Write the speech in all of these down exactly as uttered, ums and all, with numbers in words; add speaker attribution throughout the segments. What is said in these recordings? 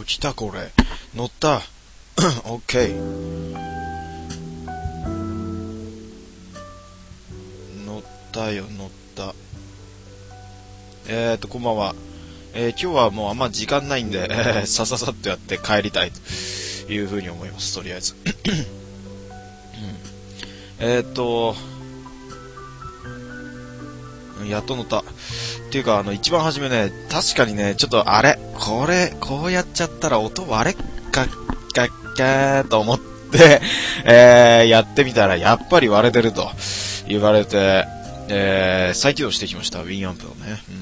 Speaker 1: 来たこれ。乗った。オッケー。乗ったよ、乗った。えーと、こんばんは。えー、今日はもうあんま時間ないんで、えー、さささっとやって帰りたいというふうに思います、とりあえず。うん、えーと、やっと乗った。っていうか、あの、一番初めね、確かにね、ちょっとあれ、これ、こうやっちゃったら音割れっかっかっかーと思って、えー、やってみたら、やっぱり割れてると言われて、えー、再起動してきました、ウィンアンプをね。うん、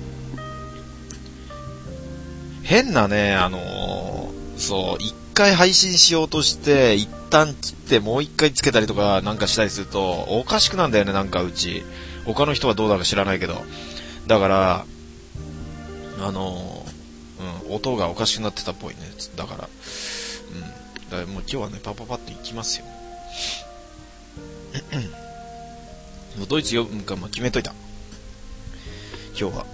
Speaker 1: 変なね、あのー、そう、一回配信しようとして、一旦切ってもう一回つけたりとかなんかしたりすると、おかしくなんだよね、なんかうち。他の人はどうだか知らないけど。だから、あのー、うん、音がおかしくなってたっぽいね。だから、うん。だからもう今日はね、パパパっていきますよ。もうドイツ読むかも決めといた。今日は。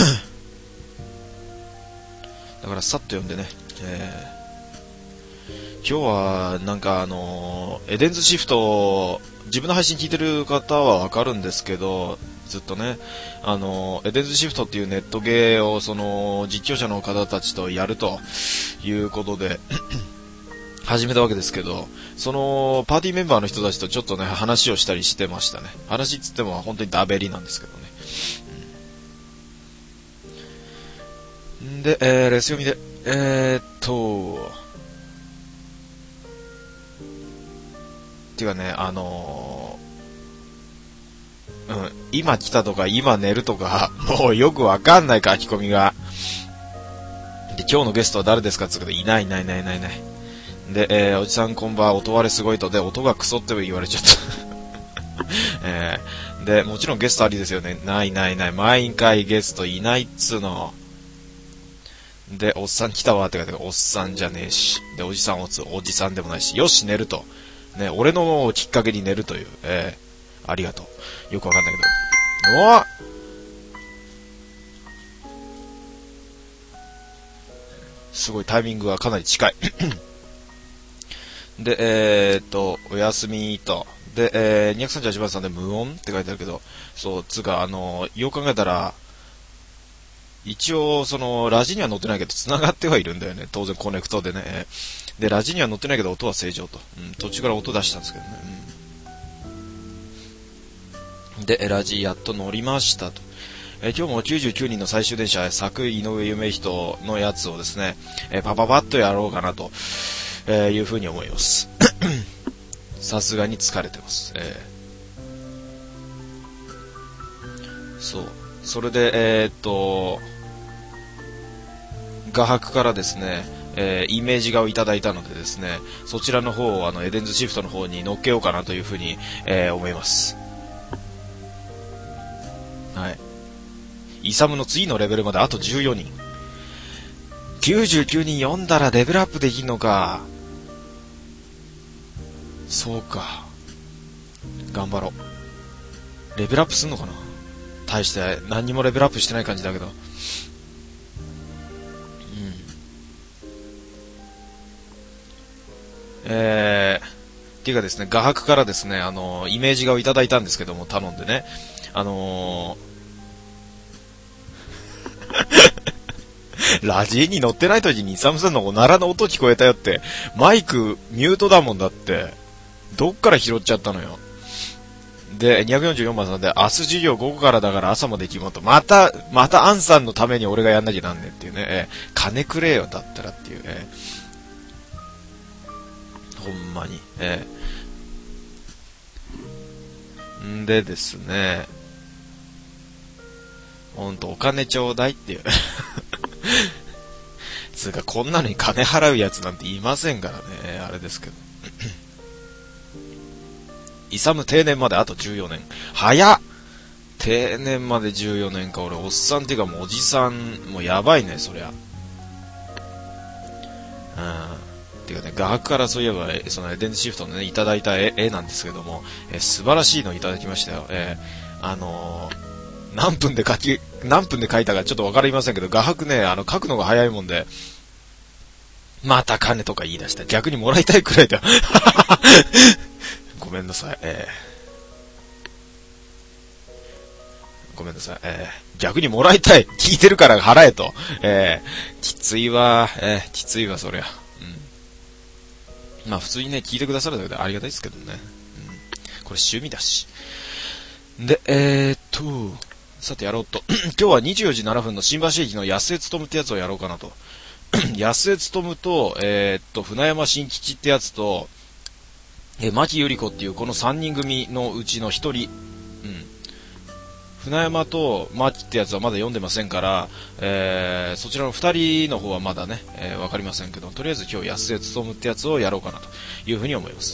Speaker 1: だからさっと読んでね。えー、今日はなんかあのー、エデンズシフト、自分の配信聞いてる方はわかるんですけど、ずっとね、あの、エデンズシフトっていうネットゲーをその実況者の方たちとやるということで始めたわけですけど、そのパーティーメンバーの人たちとちょっとね、話をしたりしてましたね。話っつっても本当にダベリなんですけどね。うん、で、えー、レス読みで、えーっと、っていうかね、あのー、うん、今来たとか今寝るとかもうよくわかんない書き込みが。で、今日のゲストは誰ですかって言うけど、いないいないいないいないいない。で、えー、おじさんこんばんは、音割れすごいと。で、音がクソって言われちゃった、えー、で、もちろんゲストありですよね。ないないない、毎回ゲストいないっつうの。で、おっさん来たわって書いてある。おっさんじゃねえし。で、おじさんおつ、おじさんでもないし。よし、寝ると。ね、俺のきっかけに寝るという。えー、ありがとう。よくわかんないけど。おぉすごいタイミングがかなり近い。で、えーっと、おやすみと。で、えー、にひゃくさんじゅうはちばんさんで無音って書いてあるけど、そう、つうか、あの、よう考えたら、一応、その、ラジには載ってないけど、繋がってはいるんだよね。当然コネクトでね。で、ラジには載ってないけど、音は正常と。うん、途中から音出したんですけどね。うん、で、ラジやっと乗りましたと。えー、今日もきゅうじゅうきゅうにんの最終電車、作井上夢人のやつをですね、えー、パパパッとやろうかなと、えー、いうふうに思います。さすがに疲れてます。えー、そう。それで、えー、っと、画伯からですね、えー、イメージ画をいただいたのでですね、そちらの方をあのエデンズシフトの方に乗っけようかなというふうに、えー、思います。はい。イサムの次のレベルまであとじゅうよにん。きゅうじゅうきゅうにん読んだらレベルアップできんのか。そうか。頑張ろう。レベルアップすんのかな。大して何にもレベルアップしてない感じだけど。うん。えー、っていうかですね、画伯からですね、あのー、イメージ画をいただいたんですけども、頼んでね。あのー、ラジーに乗ってない時にイサムさんのおならの音聞こえたよって、マイクミュートだもんだって、どっから拾っちゃったのよ。で、にひゃくよんじゅうよんばんさんで、明日授業午後からだから朝まで行きもと。また、またアンさんのために俺がやんなきゃなんねんっていうね。えー、金くれよ、だったらっていう。えー、ほんまに。えー、んでですね、ほんとお金ちょうだいっていう。つうか、こんなのに金払うやつなんていませんからね。あれですけど。イサム定年まであとじゅうよねん。早っ定年までじゅうよねんか。俺、おっさんっていうかもうおじさん、もうやばいね、そりゃ。うん。っていうかね、画伯からそういえば、そのエデンズシフトのね、いただいた絵、絵なんですけども、え素晴らしいのいただきましたよ。えー、あのー、何分で書き、何分で書いたかちょっとわかりませんけど、画伯ね、あの、書くのが早いもんで、 また金とか言い出した。逆にもらいたいくらいだ。ごめんなさい。えー、ごめんなさい。えー、逆にもらいたい。聞いてるから払えと。えー、きついわ。えー、きついわ、そりゃ。うん。まあ普通にね、聞いてくださるだけでありがたいですけどね。うん。これ趣味だし。で、えーっと、さてやろうと。今日はにじゅうよじななふんの新橋駅の安江勤ってやつをやろうかなと。安江勤と、えー、っと、船山新吉ってやつと、え、牧ゆり子っていうこのさんにん組のうちのひとり、うん。船山と牧ってやつはまだ読んでませんから、えー、そちらのふたりの方はまだね、えー、わかりませんけど、とりあえず今日安江勤ってやつをやろうかなというふうに思います。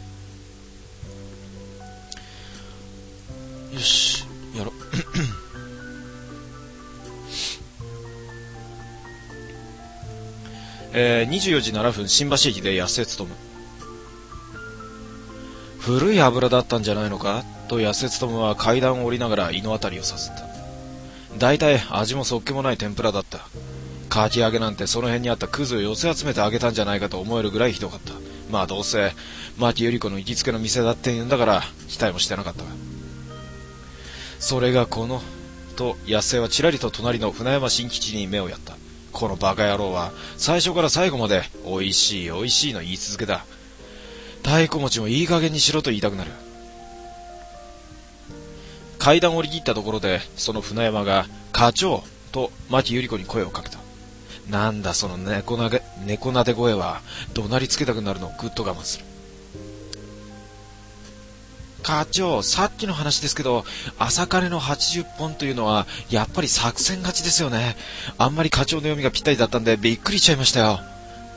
Speaker 1: よし、やろう。えー、にじゅうよじななふん新橋駅で安江勤。古い油だったんじゃないのかと安江勤は階段を降りながら胃のあたりをさすった。だいたい味もそっけもない天ぷらだった。かき揚げなんてその辺にあったクズを寄せ集めてあげたんじゃないかと思えるぐらいひどかった。まあどうせ牧ゆり子の行きつけの店だって言うんだから期待もしてなかったが。それがこのと安江はちらりと隣の船山新吉に目をやった。このバカ野郎は最初から最後までおいしいおいしいの言い続けだ。太鼓持ちもいい加減にしろと言いたくなる。階段を降り切ったところでその船山が課長と牧ゆり子に声をかけた。なんだその猫なげ猫なで声は。怒鳴りつけたくなるのをぐっと我慢する。課長、さっきの話ですけど、朝金のはちじゅっぽんというのはやっぱり作戦勝ちですよね。あんまり課長の読みがぴったりだったんでびっくりしちゃいましたよ。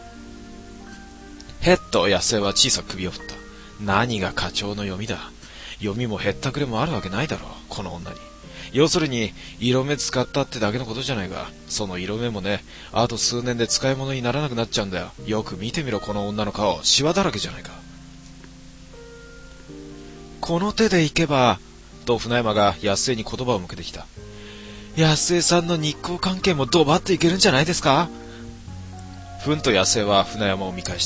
Speaker 1: へっと安江は小さく首を振った。何が課長の読みだ。読みもへったくれもあるわけないだろう、この女に。要するに色目使ったってだけのことじゃないか。その色目もね、あと数年で使い物にならなくなっちゃうんだよ。よく見てみろ、この女の顔、シワだらけじゃないか。この手でいけばと船山が安江に言葉を向けてきた。安江さんの日光関係もドバッといけるんじゃないですか。ふんと安江は船山を見返した。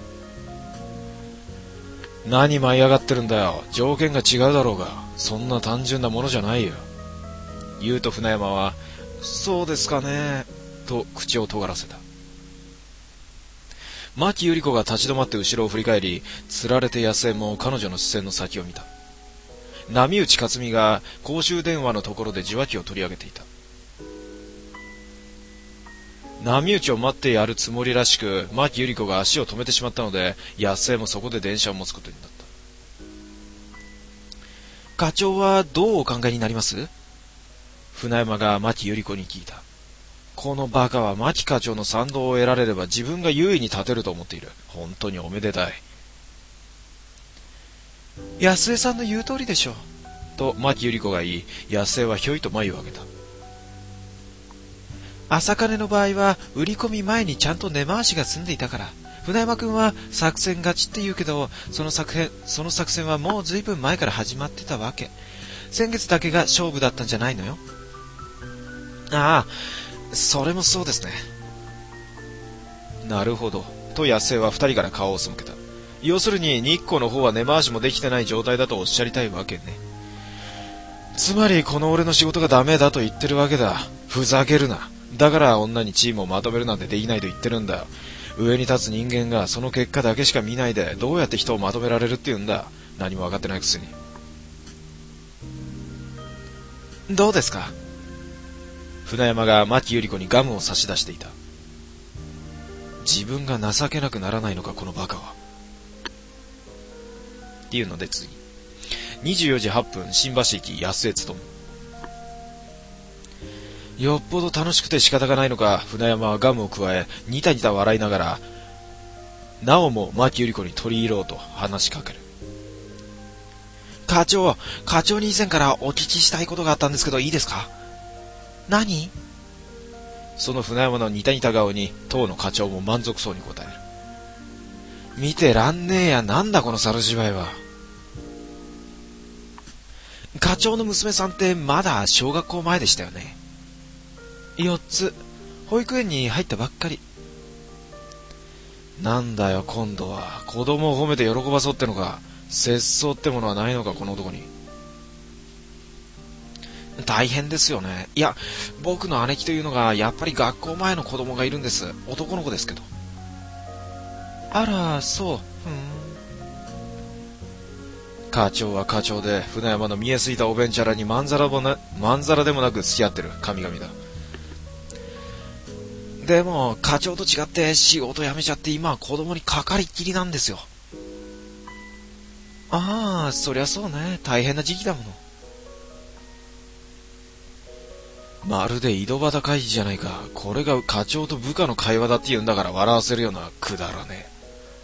Speaker 1: 何舞い上がってるんだよ。条件が違うだろうが、そんな単純なものじゃないよ。言うと船山は、そうですかねと口を尖らせた。牧ゆり子が立ち止まって後ろを振り返り、つられて安江も彼女の視線の先を見た。波打ち克美が公衆電話のところで受話器を取り上げていた。波打ちを待ってやるつもりらしく、牧ゆり子が足を止めてしまったので、安江もそこで電車を持つことになった。課長はどうお考えになります？船山が牧ゆり子に聞いた。このバカは牧課長の賛同を得られれば自分が優位に立てると思っている。本当におめでたい。安江さんの言う通りでしょう。と牧ゆり子が言い、安江はひょいと眉を上げた。朝金の場合は売り込み前にちゃんと根回しが済んでいたから。船山くんは作戦勝ちって言うけど、その作戦、その作戦はもうずいぶん前から始まってたわけ。先月だけが勝負だったんじゃないのよ。ああ、それもそうですね。なるほど。と安江は二人から顔を背けた。要するに日光の方は根回しもできてない状態だとおっしゃりたいわけね。つまりこの俺の仕事がダメだと言ってるわけだ。ふざけるな。だから女にチームをまとめるなんてできないと言ってるんだよ。上に立つ人間がその結果だけしか見ないでどうやって人をまとめられるって言うんだ。何も分かってないくせに。どうですか。船山が牧ゆり子にガムを差し出していた。自分が情けなくならないのかこのバカは。っていうので次。にじゅうよじはっぷん新橋駅安江勤。よっぽど楽しくて仕方がないのか船山はガムをくわえニタニタ笑いながらなおも牧ゆり子に取り入ろうと話しかける。課長、課長に以前からお聞きしたいことがあったんですけどいいですか。何？その船山のニタニタ顔に当の課長も満足そうに答える。見てらんねえや、なんだこの猿芝居は。課長の娘さんってまだ小学校前でしたよね。よっつ、保育園に入ったばっかり。 なんだよ今度は。子供を褒めて喜ばそうってのか。節操ってものはないのかこの男に。大変ですよね。いや、僕の姉貴というのがやっぱり学校前の子供がいるんです。男の子ですけど。あら、そう。ふーん。課長は課長で船山の見えすいたおべんちゃらにまんざらもな、まんざらでもなく付き合ってる神々だ。でも課長と違って仕事辞めちゃって今は子供にかかりっきりなんですよ。ああ、そりゃそうね。大変な時期だもの。まるで井戸端会議じゃないか。これが課長と部下の会話だって言うんだから笑わせるようなくだらね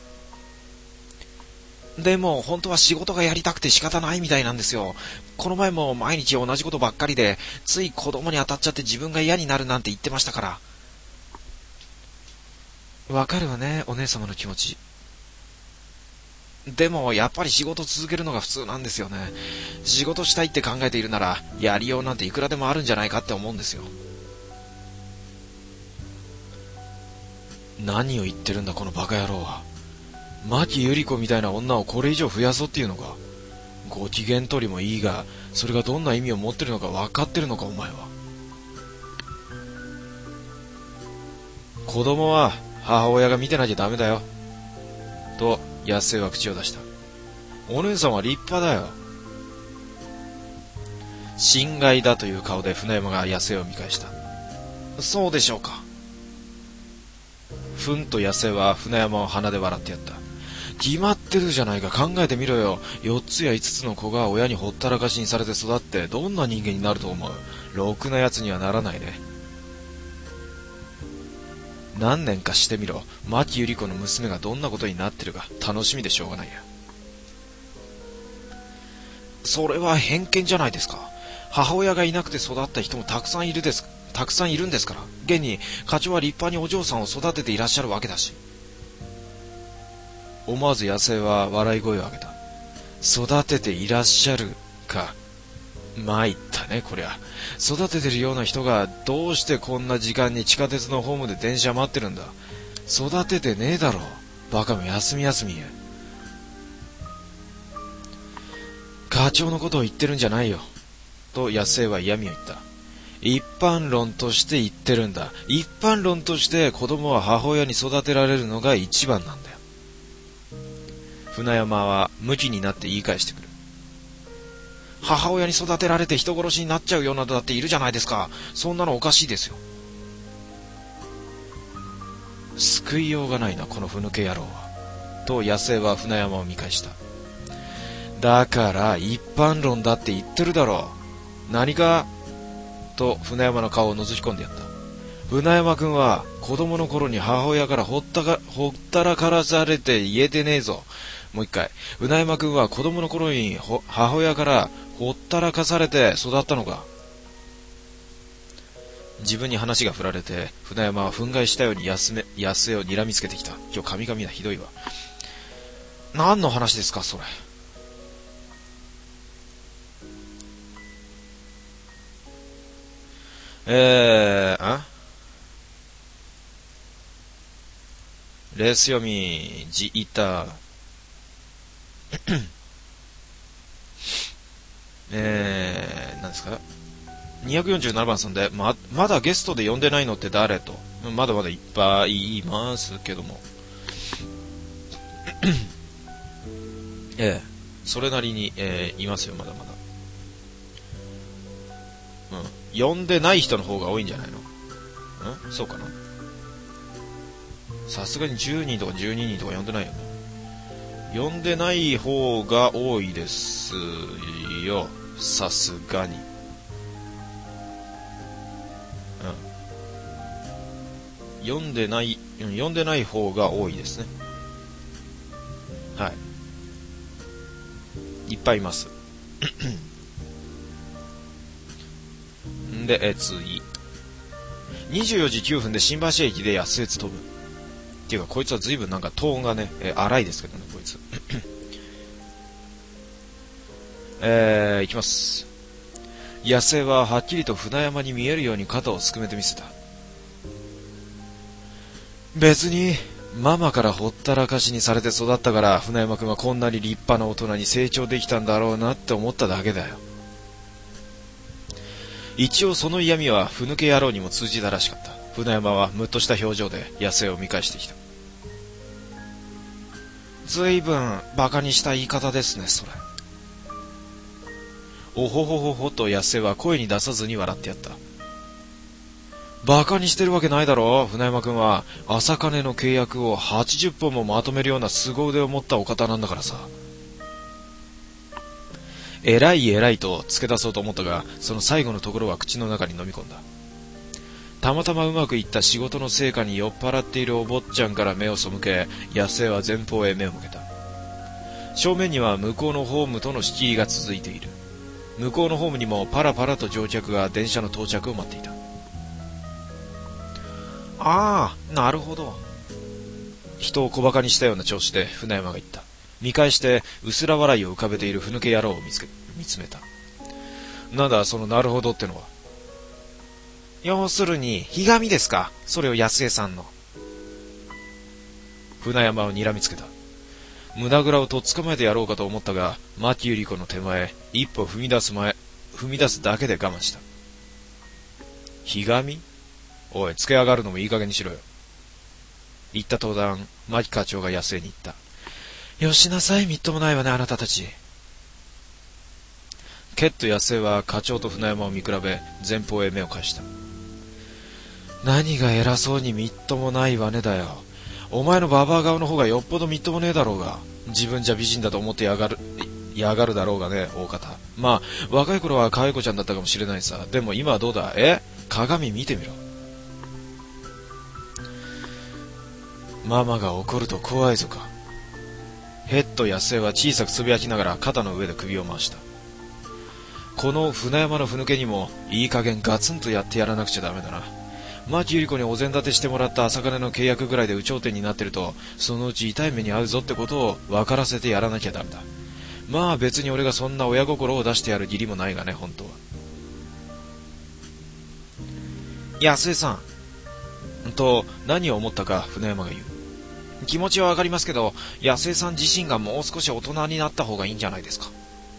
Speaker 1: え。でも本当は仕事がやりたくて仕方ないみたいなんですよ。この前も毎日同じことばっかりでつい子供に当たっちゃって自分が嫌になるなんて言ってましたから。わかるわね、お姉様の気持ち。でもやっぱり仕事続けるのが普通なんですよね。仕事したいって考えているならやりようなんていくらでもあるんじゃないかって思うんですよ。何を言ってるんだこのバカ野郎は。牧百合子みたいな女をこれ以上増やそうっていうのか。ご機嫌取りもいいが、それがどんな意味を持ってるのか分かってるのかお前は。子供は母親が見てなきゃダメだよと安江は口を出した。お姉さんは立派だよ。心外だという顔で船山が安江を見返した。そうでしょうか。ふんと安江は船山を鼻で笑ってやった。決まってるじゃないか。考えてみろよ。四つや五つの子が親にほったらかしにされて育ってどんな人間になると思う。ろくなやつにはならないね。何年かしてみろ。牧百合子の娘がどんなことになってるか楽しみでしょうがないや。それは偏見じゃないですか。母親がいなくて育った人もたくさんいるですたくさんいるんですから。現に課長は立派にお嬢さんを育てていらっしゃるわけだし。思わず野生は笑い声を上げた。育てていらっしゃるか。参ったねこりゃ。育ててるような人がどうしてこんな時間に地下鉄のホームで電車待ってるんだ。育ててねえだろ。バカも休み休み。課長のことを言ってるんじゃないよと野生は嫌味を言った。一般論として言ってるんだ。一般論として子供は母親に育てられるのが一番なんだよ。船山はムキになって言い返してくる。母親に育てられて人殺しになっちゃうようなのだっているじゃないですか。そんなのおかしいですよ。救いようがないなこのふぬけ野郎はと野生は船山を見返した。だから一般論だって言ってるだろう。何かと船山の顔を覗き込んでやった。船山くんは子供の頃に母親からほったかほったらからされて言えてねえぞ。もう一回。船山くんは子供の頃に母親からほったらかされて育ったのか。自分に話が振られて船山は憤慨したように安め安江を睨みつけてきた。今日神々はひどいわ。何の話ですかそれ。えー、あレース読みじいたえー、なんですかにひゃくよんじゅうななばんさんで、ま、まだゲストで呼んでないのって誰と。まだまだいっぱいいますけどもええ、それなりに、えー、いますよまだまだ。うん、呼んでない人の方が多いんじゃないの。うん、そうかな。さすがにじゅうにんとかじゅうににんとか呼んでないよね。呼んでない方が多いですよ。さすがに。うん。読んでない、読んでない方が多いですね。はい。いっぱいいます。で、え、次。にじゅうよじきゅうふんで新橋駅で安越飛ぶ。っていうか、こいつは随分なんかトーンがね、えー、荒いですけどね、こいつ。えー、いきます。野生ははっきりと船山に見えるように肩をすくめてみせた。別にママからほったらかしにされて育ったから船山くんはこんなに立派な大人に成長できたんだろうなって思っただけだよ。一応その嫌味はふぬけ野郎にも通じたらしかった。船山はむっとした表情で野生を見返してきた。ずいぶんバカにした言い方ですね、それ。おほほほほと野生は声に出さずに笑ってやった。バカにしてるわけないだろ。船山くんは朝金の契約をはちじゅっぽんもまとめるような凄腕を持ったお方なんだからさ。偉い偉いと付け出そうと思ったが、その最後のところは口の中に飲み込んだ。たまたまうまくいった仕事の成果に酔っ払っているお坊ちゃんから目を背け、野生は前方へ目を向けた。正面には向こうのホームとの敷居が続いている。向こうのホームにもパラパラと乗客が電車の到着を待っていた。ああ、なるほど。人を小馬鹿にしたような調子で船山が言った。見返して薄ら笑いを浮かべているふぬけ野郎を見つけ、見つめた。なんだそのなるほどってのは。要するにひがみですか、それを安江さんの。船山を睨みつけた。胸ぐらをとっ捕まえてやろうかと思ったが、牧百合子の手前一歩踏み出す前踏み出すだけで我慢した。ひがみ？おい、つけ上がるのもいい加減にしろよ。言った途端、牧課長が安江に言った。よしなさい、みっともないわね、あなたたち。ケット安江は課長と船山を見比べ、前方へ目を返した。何が偉そうにみっともないわねだよ。お前のババア顔の方がよっぽどみっともねえだろうが。自分じゃ美人だと思ってやがる、やがるだろうがね、大方。まあ、若い頃は可愛い子ちゃんだったかもしれないさ。でも今はどうだ？え？鏡見てみろ。ママが怒ると怖いぞか。ヘッド安江は小さくつぶやきながら肩の上で首を回した。この船山のふぬけにもいい加減ガツンとやってやらなくちゃダメだな。牧百合子にお膳立てしてもらった朝金の契約ぐらいで有頂天になってると、そのうち痛い目に遭うぞってことを分からせてやらなきゃダメだ。まあ別に俺がそんな親心を出してやる義理もないがね、本当は。安江さんと何を思ったか船山が言う。気持ちはわかりますけど、安江さん自身がもう少し大人になった方がいいんじゃないですか。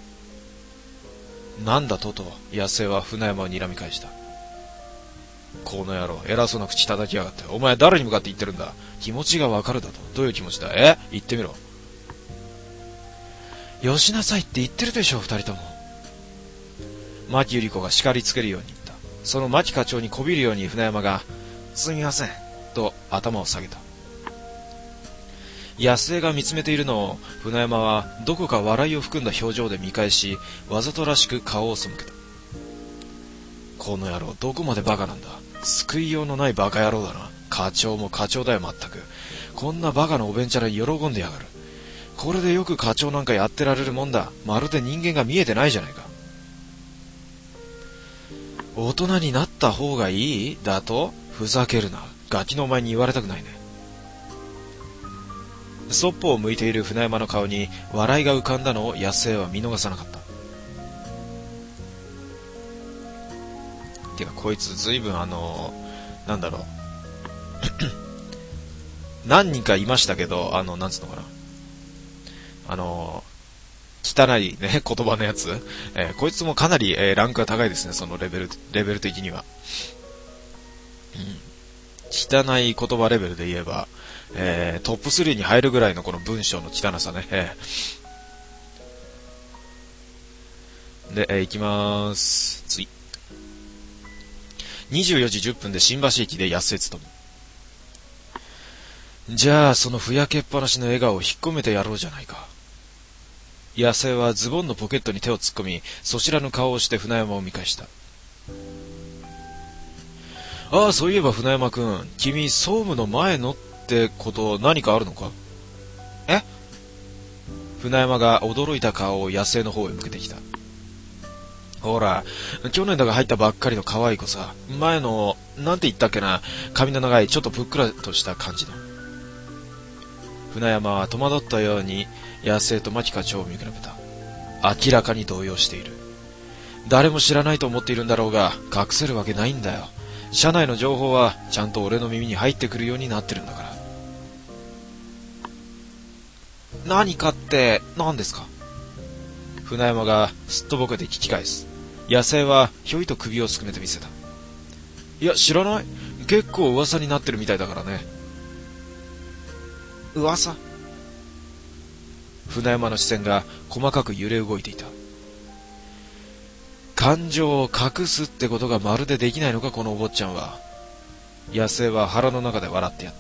Speaker 1: なんだとと、安江は船山を睨み返した。この野郎、偉そうな口叩きやがって。お前誰に向かって言ってるんだ。気持ちがわかるだと。どういう気持ちだ。え？言ってみろ。よしなさいって言ってるでしょ、二人とも。牧百合子が叱りつけるように言った。その牧課長にこびるように船山が、すみません、と頭を下げた。安江が見つめているのを船山はどこか笑いを含んだ表情で見返し、わざとらしく顔を背けた。この野郎、どこまでバカなんだ。救いようのないバカ野郎だな。課長も課長だよ、まったく。こんなバカなおべんちゃら喜んでやがる。これでよく課長なんかやってられるもんだ。まるで人間が見えてないじゃないか。大人になった方がいいだと？ふざけるな。ガキのお前に言われたくないね。そっぽを向いている船山の顔に笑いが浮かんだのを安江は見逃さなかった。てかこいつずいぶんあのー、なんだろう何人かいましたけど、あのなんつうのかな、あのー、汚いね言葉のやつ、えー、こいつもかなり、えー、ランクが高いですね、そのレベルレベル的には。うん、汚い言葉レベルで言えば、えー、トップスリーに入るぐらいのこの文章の汚さね。えー、で、えー、いきまーす。次。にじゅうよじじゅっぷんで新橋駅で安江勤む。じゃあ、そのふやけっぱなしの笑顔を引っ込めてやろうじゃないか。安江はズボンのポケットに手を突っ込み、そちらの顔をして船山を見返した。ああ、そういえば船山くん、君、総務の前のってこと何かあるのか？え？船山が驚いた顔を安江の方へ向けてきた。ほら、去年だが入ったばっかりの可愛い子さ。前の、なんて言ったっけな、髪の長いちょっとぷっくらとした感じの。船山は戸惑ったように安江と牧課長を見比べた。明らかに動揺している。誰も知らないと思っているんだろうが、隠せるわけないんだよ。社内の情報はちゃんと俺の耳に入ってくるようになってるんだから。 何かって何ですか？船山がすっとぼけて聞き返す。野生はひょいと首をすくめてみせた。いや、知らない。結構噂になってるみたいだからね。噂？船山の視線が細かく揺れ動いていた。感情を隠すってことがまるでできないのか、このお坊ちゃんは。野生は腹の中で笑ってやった。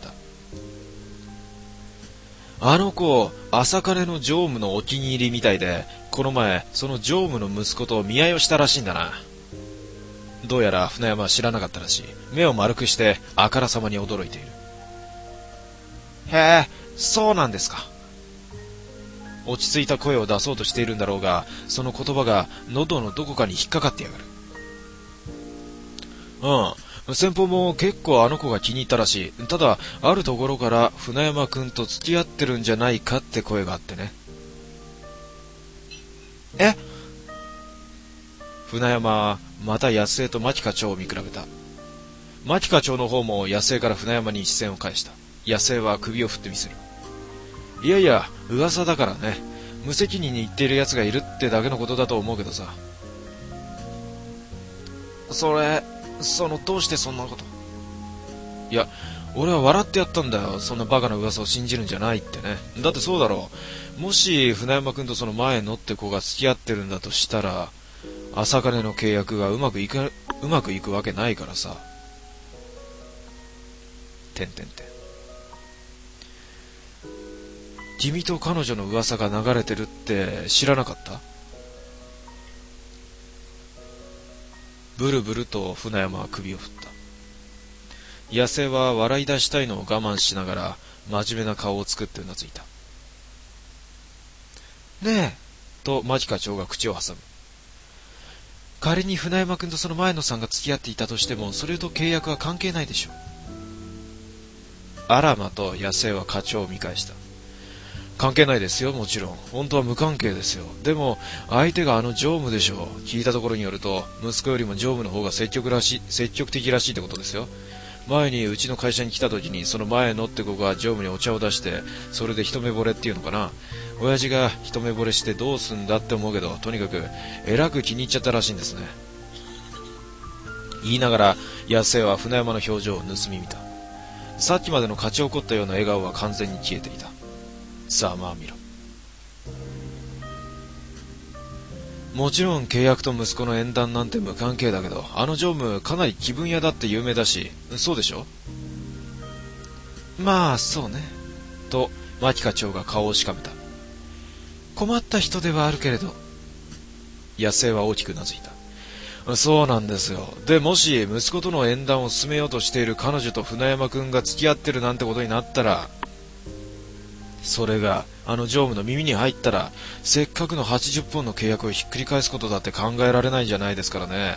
Speaker 1: あの子、朝金の常務のお気に入りみたいで、この前、その常務の息子と見合いをしたらしいんだな。どうやら船山は知らなかったらしい。目を丸くしてあからさまに驚いている。へえ、そうなんですか。落ち着いた声を出そうとしているんだろうが、その言葉が喉のどこかに引っかかってやがる。うん、先方も結構あの子が気に入ったらしい。ただ、あるところから船山くんと付き合ってるんじゃないかって声があってね。え？船山はまた安江と牧課長を見比べた。牧課長の方も安江から船山に視線を返した。安江は首を振ってみせる。いやいや、噂だからね。無責任に言っている奴がいるってだけのことだと思うけどさ。それ、その、どうしてそんなこと？いや、俺は笑ってやったんだよ。そんなバカな噂を信じるんじゃないってね。だってそうだろう。もし船山くんとその前のって子が付き合ってるんだとしたら、朝金の契約がうまくいく、うまくいくわけないからさ。てんてんてん。君と彼女の噂が流れてるって知らなかった？ブルブルと船山は首を振った。野生は笑い出したいのを我慢しながら真面目な顔を作ってうなずいた。ねえ、と牧課長が口を挟む。仮に船山君とその前野さんが付き合っていたとしても、それと契約は関係ないでしょう。アラマと野生は課長を見返した。関係ないですよ、もちろん。本当は無関係ですよ。でも、相手があの常務でしょう。聞いたところによると、息子よりも常務の方が積極らしい、積極的らしいってことですよ。前にうちの会社に来た時に、その前のって子が常務にお茶を出して、それで一目惚れっていうのかな。親父が一目惚れしてどうすんだって思うけど、とにかく、えらく気に入っちゃったらしいんですね。言いながら、安瀬は船山の表情を盗み見た。さっきまでの勝ち怒ったような笑顔は完全に消えていた。さあまあ見ろ。もちろん契約と息子の縁談なんて無関係だけど、あの常務かなり気分屋だって有名だし、そうでしょ？まあそうね。と牧課長が顔をしかめた。困った人ではあるけれど。野生は大きくうなずいた。そうなんですよ。で、もし息子との縁談を進めようとしている彼女と船山くんが付き合ってるなんてことになったら、それがあの常務の耳に入ったら、せっかくのはちじゅっぽんの契約をひっくり返すことだって考えられないんじゃないですからね。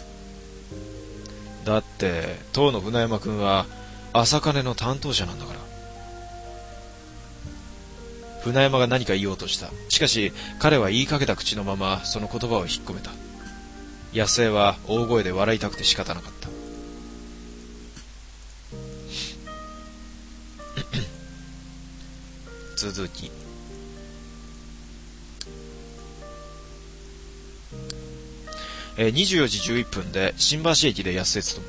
Speaker 1: だって当の船山くんは朝金の担当者なんだから。船山が何か言おうとした。しかし彼は言いかけた口のままその言葉を引っ込めた。野生は大声で笑いたくて仕方なかった。続き。えー、にじゅうよじじゅういっぷんで新橋駅で安江勤む。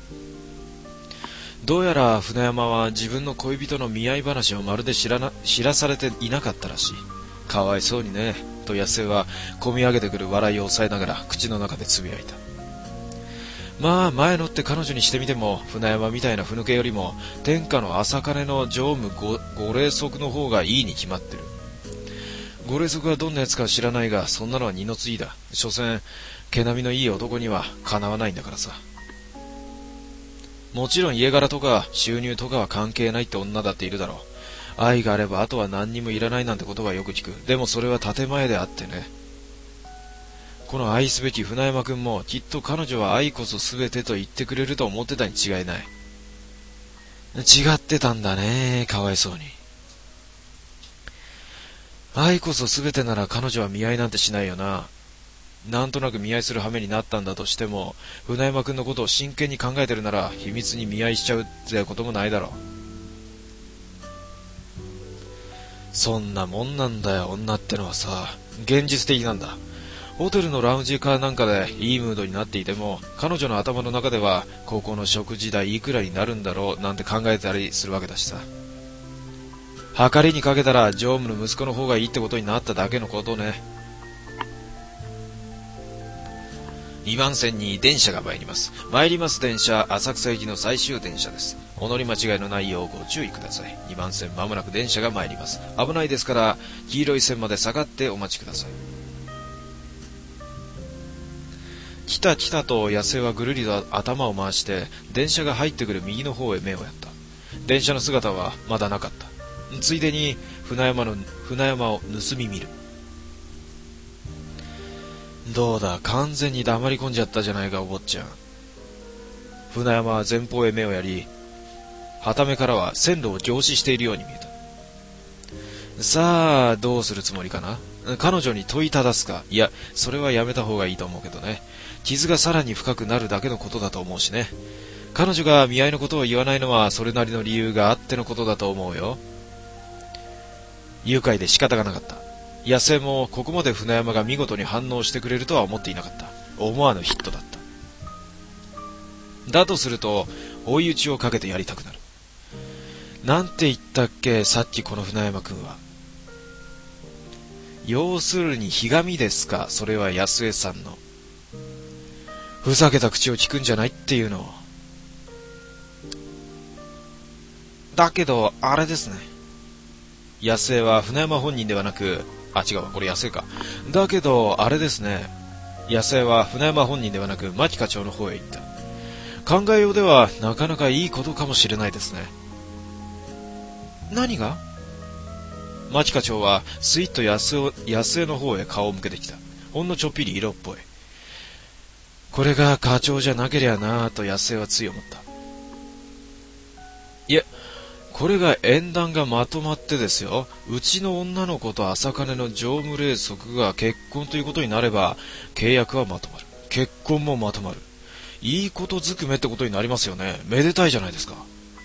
Speaker 1: どうやら船山は自分の恋人の見合い話をまるで知らな知らされていなかったらしい。かわいそうにね、と安江はこみ上げてくる笑いを抑えながら口の中でつぶやいた。まあ前のって彼女にしてみても、船山みたいなふぬけよりも天下の朝金の常務 ご, ご霊則の方がいいに決まってる。ご霊則はどんなやつか知らないが、そんなのは二の次だ。所詮毛並みのいい男にはかなわないんだからさ。もちろん家柄とか収入とかは関係ないって女だっているだろう。愛があればあとは何にもいらないなんてことはよく聞く。でもそれは建前であってね。この愛すべき船山くんもきっと彼女は愛こそ全てと言ってくれると思ってたに違いない。違ってたんだね、かわいそうに。愛こそ全てなら彼女は見合いなんてしないよな。なんとなく見合いする羽目になったんだとしても、船山くんのことを真剣に考えてるなら秘密に見合いしちゃうってこともないだろう。 そんなもんなんだよ、女ってのはさ。現実的なんだ。ホテルのラウンジかなんかでいいムードになっていても、彼女の頭の中では高校の食事代いくらになるんだろうなんて考えたりするわけだしさ。計りにかけたら常務の息子の方がいいってことになっただけのことね。にばん線に電車が参ります。参ります電車、浅草行きの最終電車です。お乗り間違いのないようご注意ください。にばん線まもなく電車が参ります。危ないですから黄色い線まで下がってお待ちください。来た来たと野生はぐるりと頭を回して電車が入ってくる右の方へ目をやった。電車の姿はまだなかった。ついでに船山の船山を盗み見る。どうだ、完全に黙り込んじゃったじゃないかお坊ちゃん。船山は前方へ目をやり、はためからは線路を凝視しているように見えた。さあどうするつもりかな。彼女に問いただすか。いや、それはやめた方がいいと思うけどね。傷がさらに深くなるだけのことだと思うしね。彼女が見合いのことを言わないのはそれなりの理由があってのことだと思うよ。愉快で仕方がなかった。野生もここまで船山が見事に反応してくれるとは思っていなかった。思わぬヒットだった。だとすると追い打ちをかけてやりたくなる。なんて言ったっけ、さっきこの船山くんは。要するにひがみですか。それは安江さんの。ふざけた口を聞くんじゃないっていうの。だけどあれですね。安江は船山本人ではなく、あ、違うわ、これ安江か。だけどあれですね。安江は船山本人ではなく牧課長の方へ行った。考えようではなかなかいいことかもしれないですね。何が？牧課長はスイッと安江、安江の方へ顔を向けてきた。ほんのちょっぴり色っぽい。これが課長じゃなけりゃなぁと安江はつい思った。いえ、これが縁談がまとまってですよ。うちの女の子と朝金の常務令則が結婚ということになれば契約はまとまる。結婚もまとまる。いいことずくめってことになりますよね。めでたいじゃないですか。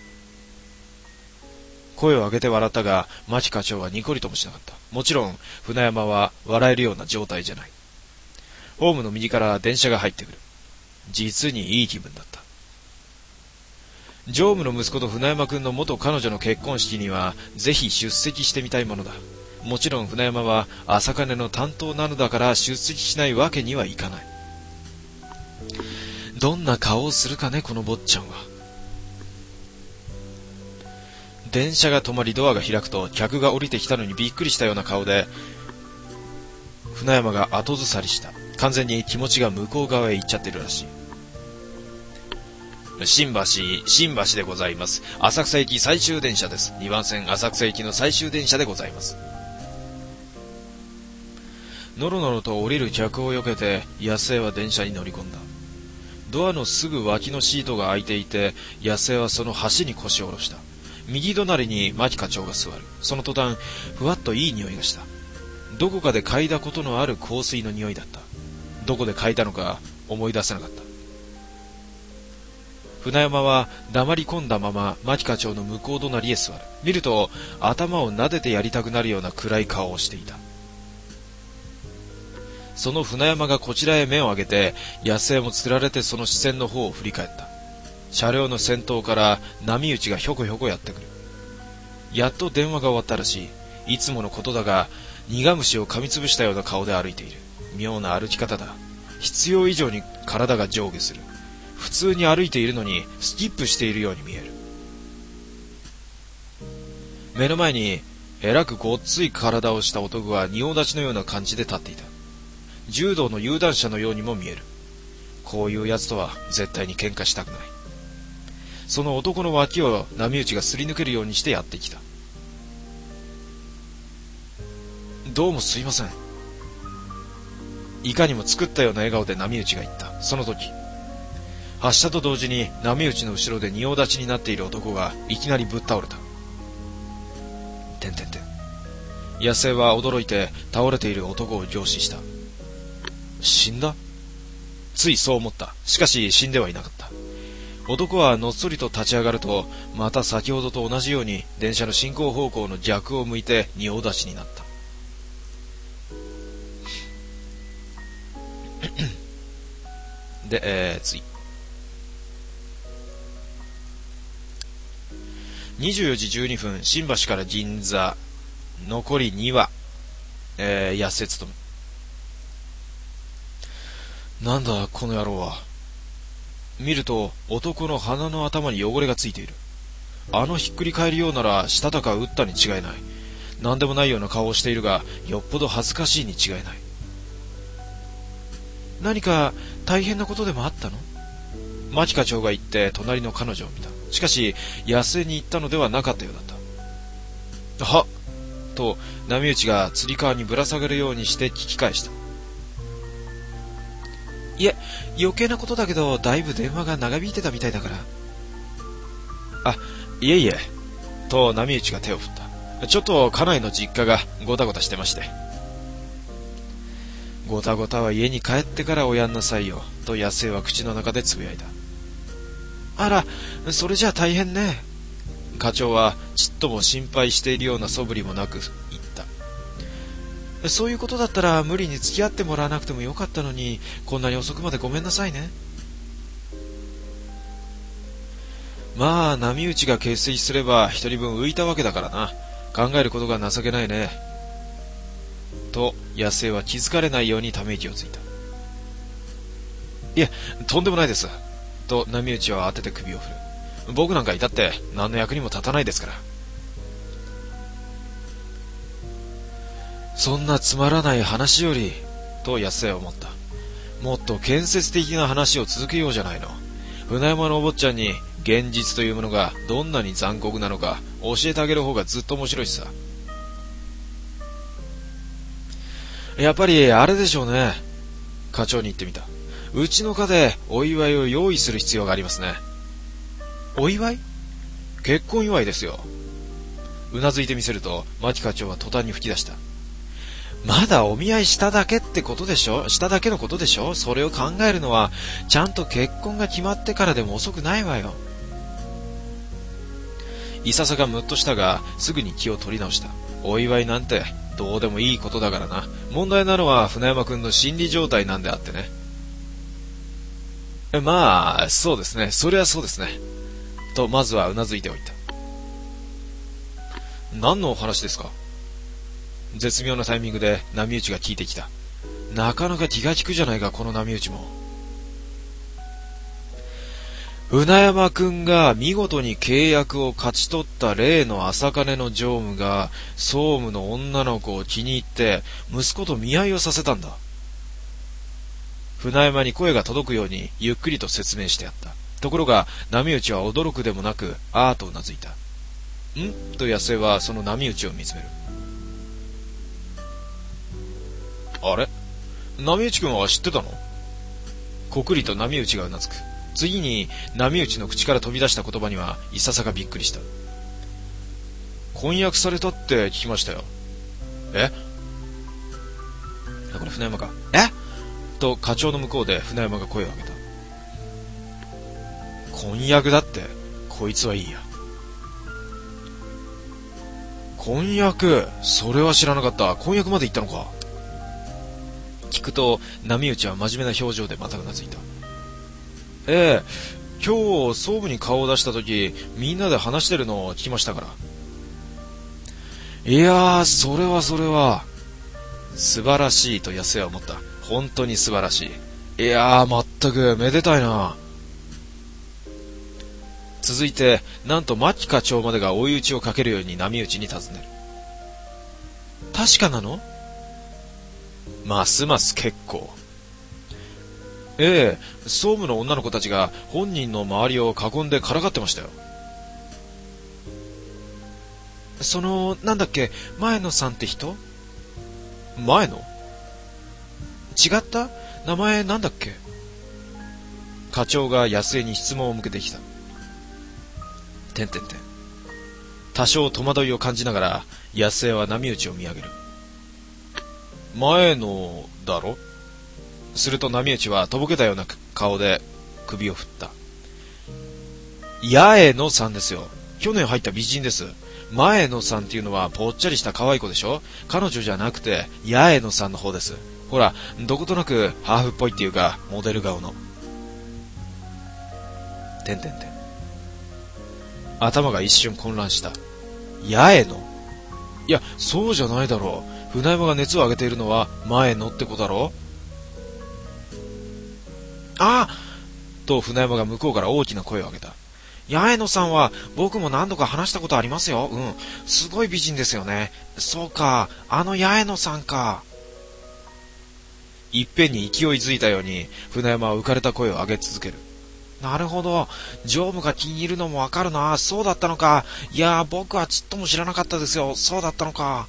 Speaker 1: 声を上げて笑ったが牧課長はニコリともしなかった。もちろん船山は笑えるような状態じゃない。ホームの右から電車が入ってくる。実にいい気分だった。常務の息子と船山くんの元彼女の結婚式にはぜひ出席してみたいものだ。もちろん船山は朝金の担当なのだから出席しないわけにはいかない。どんな顔をするかね、この坊ちゃんは。電車が止まりドアが開くと客が降りてきたのにびっくりしたような顔で船山が後ずさりした。完全に気持ちが向こう側へ行っちゃってるらしい。新橋、新橋でございます。浅草行き最終電車です。にばん線浅草行きの最終電車でございます。のろのろと降りる客を避けて安江は電車に乗り込んだ。ドアのすぐ脇のシートが開いていて安江はその端に腰を下ろした。右隣に牧課長が座る。その途端ふわっといい匂いがした。どこかで嗅いだことのある香水の匂いだった。どこで嗅いだのか思い出せなかった。船山は黙り込んだまま牧課長の向こう隣へ座る。見ると頭を撫でてやりたくなるような暗い顔をしていた。その船山がこちらへ目を上げて安江もつられてその視線の方を振り返った。車両の先頭から波打ちがひょこひょこやってくる。やっと電話が終わったらしい。いつものことだが苦虫を噛みつぶしたような顔で歩いている。妙な歩き方だ。必要以上に体が上下する。普通に歩いているのにスキップしているように見える。目の前にえらくごっつい体をした男が仁王立ちのような感じで立っていた。柔道の有段者のようにも見える。こういうやつとは絶対に喧嘩したくない。その男の脇を波打ちがすり抜けるようにしてやってきた。どうもすいません。いかにも作ったような笑顔で波打ちが言った。その時発射と同時に波打ちの後ろで仁王立ちになっている男がいきなりぶっ倒れた。てんてんてん。安江は驚いて倒れている男を凝視した。死んだ？ついそう思った。しかし死んではいなかった。 男はのっそりと立ち上がると、また先ほどと同じように電車の進行方向の逆を向いて仁王立ちになった。で、えー、次。にじゅうよじじゅうにふん、新橋から銀座、残りにわ、えー、安瀬勤め。なんだ、この野郎は。見ると、男の鼻の頭に汚れがついている。あのひっくり返るようなら、したたか打ったに違いない。なんでもないような顔をしているが、よっぽど恥ずかしいに違いない。何か大変なことでもあったの？牧課長が言って隣の彼女を見た。しかし安江に行ったのではなかったようだった。はっと波打ちがつり革にぶら下がるようにして聞き返した。いえ、余計なことだけどだいぶ電話が長引いてたみたいだから。あ、いえいえと波打ちが手を振った。ちょっと家内の実家がゴタゴタしてまして。ゴタゴタは家に帰ってからおやんなさいよと安江は口の中でつぶやいた。あら、それじゃあ大変ね。課長はちっとも心配しているような素振りもなく言った。そういうことだったら無理に付き合ってもらわなくてもよかったのに、こんなに遅くまでごめんなさいね。まあ波打ちが欠席すれば一人分浮いたわけだからな。考えることが情けないねと安江は気づかれないようにため息をついた。いえ、とんでもないですと波打ちは当てて首を振る。僕なんかいたって何の役にも立たないですから。そんなつまらない話よりと安江は思った。もっと建設的な話を続けようじゃないの。船山のお坊ちゃんに現実というものがどんなに残酷なのか教えてあげる方がずっと面白いしさ。やっぱりあれでしょうね。課長に言ってみた。うちの課でお祝いを用意する必要がありますね。お祝い？結婚祝いですよ。うなずいてみせると牧課長は途端に吹き出した。まだお見合いしただけってことでしょ？しただけのことでしょ？それを考えるのはちゃんと結婚が決まってからでも遅くないわよ。いささかムッとしたがすぐに気を取り直した。お祝いなんてどうでもいいことだからな。問題なのは船山くんの心理状態なんであってね。まあそうですね、それはそうですねとまずはうなずいておいた。何のお話ですか？絶妙なタイミングで波打ちが聞いてきた。なかなか気が利くじゃないか、この波打ちも。船山くんが見事に契約を勝ち取った例の朝金の常務が総務の女の子を気に入って息子と見合いをさせたんだ。船山に声が届くようにゆっくりと説明してやった。ところが波打ちは驚くでもなくあーとうなずいた。んと安江はその波打ちを見つめる。あれ、波打ちくんは知ってたの？こくりと波打ちがうなずく。次に波打ちの口から飛び出した言葉にはいささかびっくりした。婚約されたって聞きましたよ。え？これ船山か。え？と課長の向こうで船山が声を上げた。婚約だって？こいつはいいや。婚約？それは知らなかった。婚約まで行ったのか。聞くと波打ちは真面目な表情でまたうなずいた。ええ、今日総務に顔を出した時みんなで話してるのを聞きましたから。いやー、それはそれは素晴らしいと安江は思った。本当に素晴らしい。いやー、まったくめでたいな。続いてなんと牧課長までが追い打ちをかけるように波打ちに尋ねる。確かなの？ますます結構。ええ、総務の女の子たちが本人の周りを囲んでからかってましたよ。そのなんだっけ、前野さんって人？前野？違った？名前なんだっけ？課長が安江に質問を向けてきた。てんてんてん。多少戸惑いを感じながら安江は波打ちを見上げる。前野だろ？すると波打ちはとぼけたような顔で首を振った。 八重野さんですよ。去年入った美人です。前野さんっていうのはぽっちゃりした可愛い子でしょ。彼女じゃなくて八重野さんの方です。ほら、どことなくハーフっぽいっていうかモデル顔の。てんてんてん。頭が一瞬混乱した。八重野？いや、そうじゃないだろう。船山が熱を上げているのは前野って子だろ。ああと船山が向こうから大きな声を上げた。八重野さんは僕も何度か話したことありますよ。うん。すごい美人ですよね。そうか、あの八重野さんか。いっぺんに勢いづいたように船山は浮かれた声を上げ続ける。なるほど。常務が気に入るのもわかるな。そうだったのか。いやー、僕はちっとも知らなかったですよ。そうだったのか。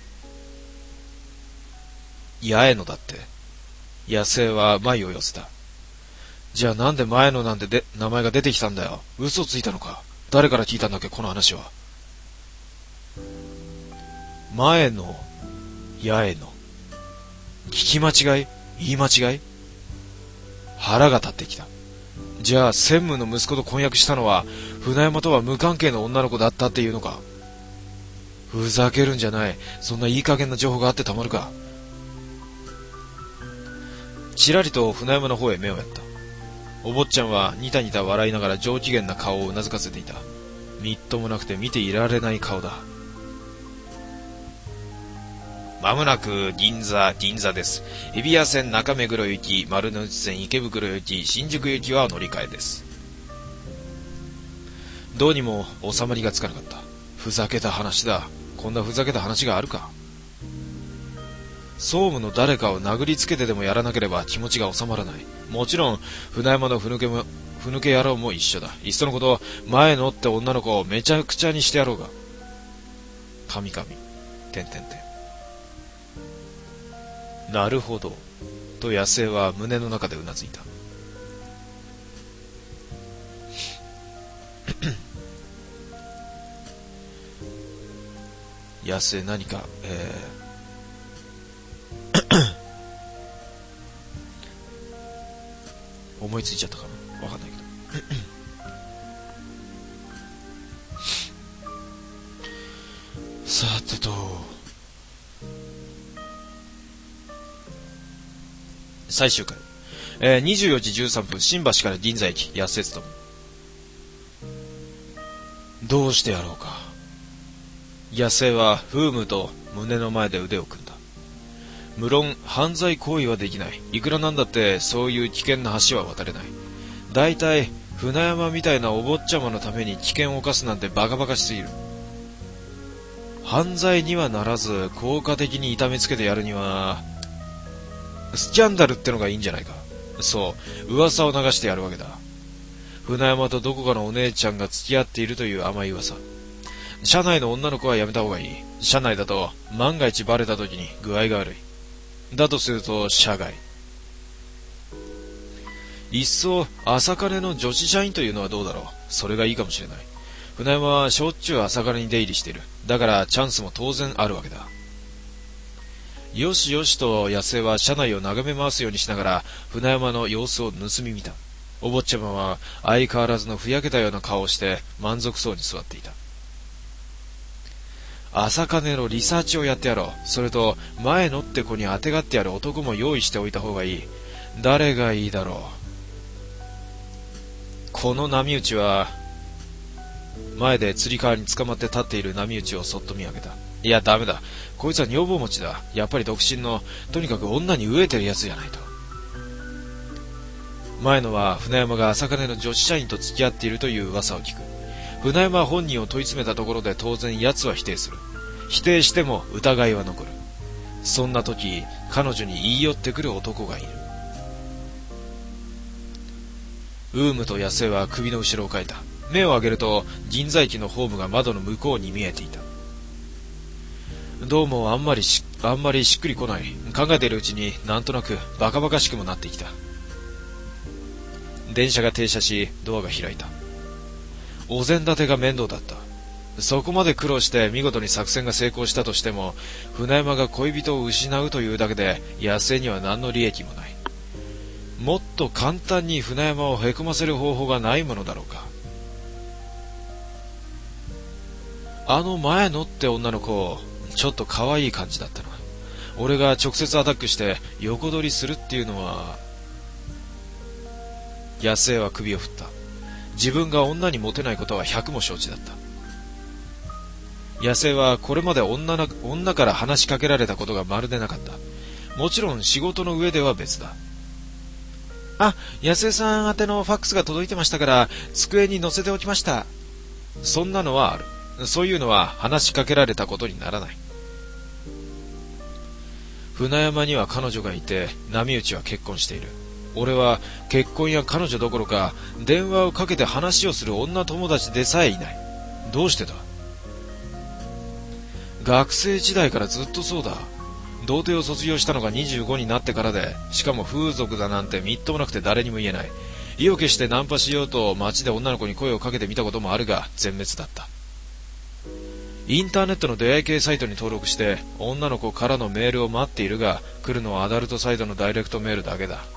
Speaker 1: 八重野だって。野生は眉を寄せた。じゃあなんで前野なんてで名前が出てきたんだよ。嘘ついたのか。誰から聞いたんだっけ、この話は。前野、八重野。聞き間違い？言い間違い？腹が立ってきた。じゃあ専務の息子と婚約したのは船山とは無関係の女の子だったっていうのか。ふざけるんじゃない。そんないい加減な情報があってたまるか。ちらりと船山の方へ目をやった。お坊ちゃんはニタニタ笑いながら上機嫌な顔をうなずかせていた。みっともなくて見ていられない顔だ。まもなく銀座、銀座です。日比谷線中目黒行き、丸の内線池袋行き、新宿行きは乗り換えです。どうにも収まりがつかなかった。ふざけた話だ。こんなふざけた話があるか。総務の誰かを殴りつけてでもやらなければ気持ちが収まらない。もちろん船山のふぬけもふぬけ野郎も一緒だ。いっそのこと前のって女の子をめちゃくちゃにしてやろうが。神々。てんてんてん。なるほど。と野生は胸の中でうなずいた。野生何か、えー思いついちゃったかな、わかんないけどさてと、最終回、えー、にじゅうよじじゅうさんぷん、新橋から銀座駅、安節と。どうしてやろうか。野生はフームと胸の前で腕を組んだ。無論犯罪行為はできない。いくらなんだってそういう危険な橋は渡れない。だいたい船山みたいなお坊ちゃまのために危険を冒すなんてバカバカしすぎる。犯罪にはならず効果的に痛めつけてやるにはスキャンダルってのがいいんじゃないか。そう、噂を流してやるわけだ。船山とどこかのお姉ちゃんが付き合っているという甘い噂。社内の女の子はやめた方がいい。社内だと万が一バレた時に具合が悪い。だとすると社外。いっそ朝金の女子社員というのはどうだろう。それがいいかもしれない。船山はしょっちゅう朝金に出入りしている。だからチャンスも当然あるわけだ。よしよしと野生は車内を眺め回すようにしながら船山の様子を盗み見た。お坊ちゃまは相変わらずのふやけたような顔をして満足そうに座っていた。朝金のリサーチをやってやろう。それと前のって子にあてがってやる男も用意しておいた方がいい。誰がいいだろう。この波打ちは。前で釣り革に捕まって立っている波打ちをそっと見上げた。いやダメだ、こいつは女房持ちだ。やっぱり独身の、とにかく女に飢えてるやつじゃないと。前のは船山が朝金の女子社員と付き合っているという噂を聞く。船山本人を問い詰めたところで当然奴は否定する。否定しても疑いは残る。そんな時彼女に言い寄ってくる男がいる。ウームと野生は首の後ろを変えた。目を上げると銀座駅のホームが窓の向こうに見えていた。どうもあんまりしあんまりしっくりこない。考えているうちになんとなくバカバカしくもなってきた。電車が停車しドアが開いた。お膳立てが面倒だった。そこまで苦労して見事に作戦が成功したとしても船山が恋人を失うというだけで野生には何の利益もない。もっと簡単に船山をへこませる方法がないものだろうか。 あの前のって女の子、ちょっと可愛い感じだったな。俺が直接アタックして横取りするっていうのは。安江は首を振った。自分が女にモテないことは百も承知だった。安江はこれまで 女, な女から話しかけられたことがまるでなかった。もちろん仕事の上では別だ。あ、安江さん宛てのファックスが届いてましたから机に載せておきました。そんなのはある。そういうのは話しかけられたことにならない。船山には彼女がいて、波内は結婚している。俺は結婚や彼女どころか電話をかけて話をする女友達でさえいない。どうしてだ。学生時代からずっとそうだ。童貞を卒業したのがにじゅうごになってからで、しかも風俗だなんてみっともなくて誰にも言えない。意を決してナンパしようと街で女の子に声をかけてみたこともあるが全滅だった。インターネットの出会い系サイトに登録して女の子からのメールを待っているが、来るのはアダルトサイトのダイレクトメールだけだ。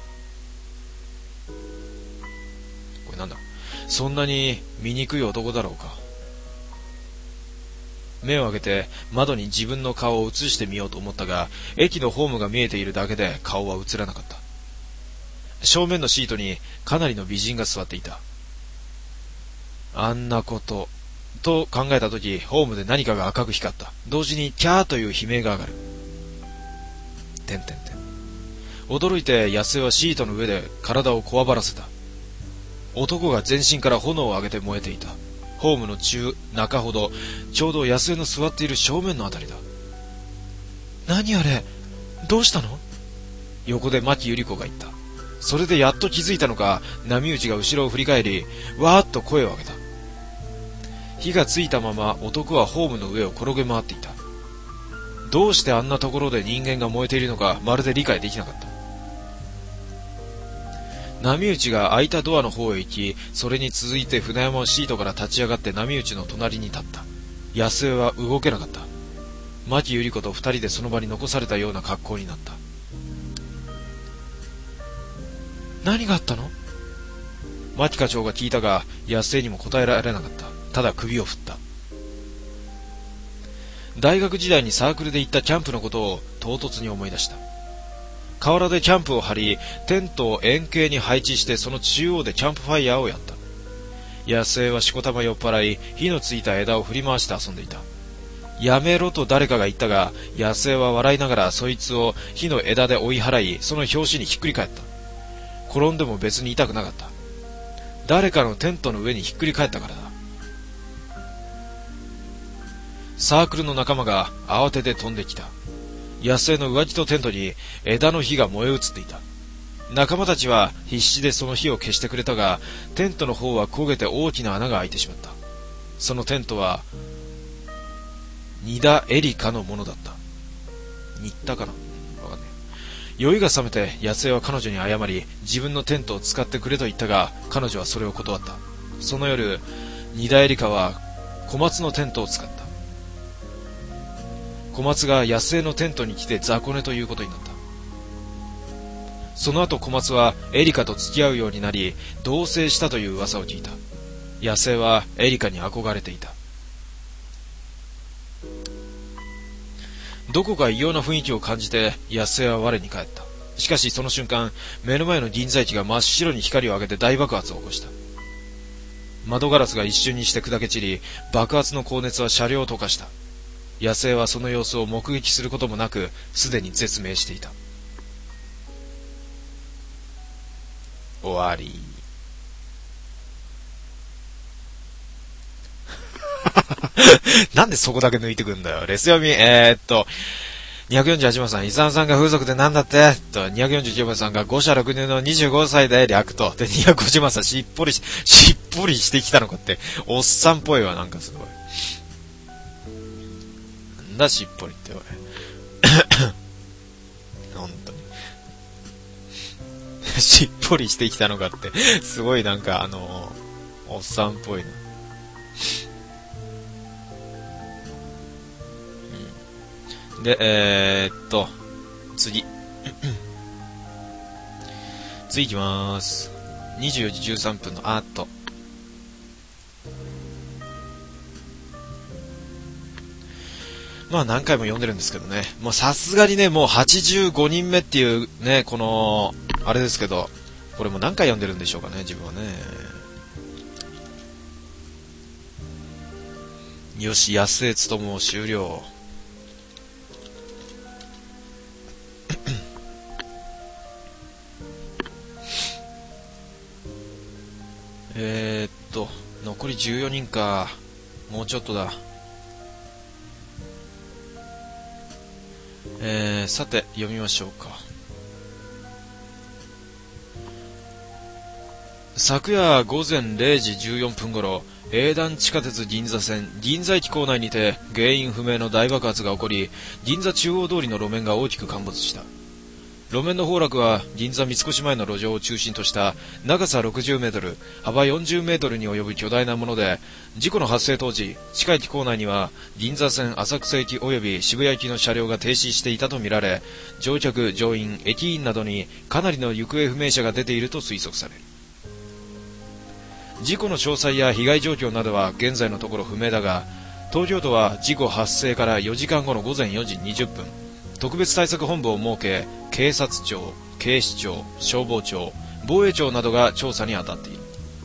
Speaker 1: これなんだ。そんなに醜い男だろうか。目を開けて窓に自分の顔を映してみようと思ったが、駅のホームが見えているだけで顔は映らなかった。正面のシートにかなりの美人が座っていた。あんなことと考えたとき、ホームで何かが赤く光った。同時にキャーという悲鳴が上がる。てんてんてん。驚いて安江はシートの上で体をこわばらせた。男が全身から炎を上げて燃えていた。ホームの中中ほど、ちょうど安江の座っている正面のあたりだ。何あれ、どうしたの？横で牧百合子が言った。それでやっと気づいたのか、波内が後ろを振り返り、わーっと声を上げた。火がついたまま男はホームの上を転げ回っていた。どうしてあんなところで人間が燃えているのかまるで理解できなかった。波内が開いたドアの方へ行き、それに続いて船山はシートから立ち上がって波内の隣に立った。安江は動けなかった。牧百合子と二人でその場に残されたような格好になった。何があったの？牧課長が聞いたが、安江にも答えられなかった。ただ首を振った。大学時代にサークルで行ったキャンプのことを唐突に思い出した。河原でキャンプを張り、テントを円形に配置してその中央でキャンプファイヤーをやった。安江はしこたま酔っ払い、火のついた枝を振り回して遊んでいた。やめろと誰かが言ったが、安江は笑いながらそいつを火の枝で追い払い、その拍子にひっくり返った。転んでも別に痛くなかった。誰かのテントの上にひっくり返ったからだ。サークルの仲間が慌てて飛んできた。安江の上着とテントに枝の火が燃え移っていた。仲間たちは必死でその火を消してくれたが、テントの方は焦げて大きな穴が開いてしまった。そのテントは荷田エリカのものだった。新田かな、わかんねえ。酔いが覚めて安江は彼女に謝り、自分のテントを使ってくれと言ったが、彼女はそれを断った。その夜、荷田エリカは小松のテントを使った。小松が安江のテントに来て雑魚寝ということになった。その後小松はエリカと付き合うようになり、同棲したという噂を聞いた。安江はエリカに憧れていた。どこか異様な雰囲気を感じて安江は我に返った。しかしその瞬間、目の前の銀細工が真っ白に光を上げて大爆発を起こした。窓ガラスが一瞬にして砕け散り、爆発の高熱は車両を溶かした。安江はその様子を目撃することもなく、すでに絶命していた。終わり。なんでそこだけ抜いてくんだよ。レス読み、えー、っと、にひゃくよんじゅうはちばんさん、伊沢さんが風俗でなんだってと、にひゃくよんじゅうきゅうばんさんがご社ろくねんのにじゅうごさいで略と、で、にひゃくごじゅうばんさん、しっぽりし、しっぽりしてきたのかって、おっさんっぽいわ、なんかすごい。なんだしっぽりっておい。本当に。しっぽりしてきたのかって、すごいなんかあのー、おっさんっぽいな。うん、で、えー、っと、次。次行きまーす。にじゅうよじじゅうさんぷんのアート。 まあ何回も読んでるんですけどね。もうさすがにね、もうはちじゅうごにんめっていうね、この、あれですけど、これも何回読んでるんでしょうかね、自分はね。よし、安江つとも終了。えーっと、残りじゅうよにんか。もうちょっとだ。えー、さて、読みましょうか。昨夜午前れいじじゅうよんぷん頃、営団地下鉄銀座線銀座駅構内にて原因不明の大爆発が起こり、銀座中央通りの路面が大きく陥没した。路面の崩落は銀座三越前の路上を中心とした長さろくじゅうメートル、幅よんじゅうメートルに及ぶ巨大なもので、事故の発生当時、地下駅構内には銀座線浅草駅及び渋谷駅の車両が停止していたとみられ、乗客、乗員、駅員などにかなりの行方不明者が出ていると推測される。事故の詳細や被害状況などは現在のところ不明だが、東京都は事故発生からよじかんごの午前よじにじゅっぷん、特別対策本部を設け、警察庁、警視庁、消防庁、防衛庁などが調査に当たっている。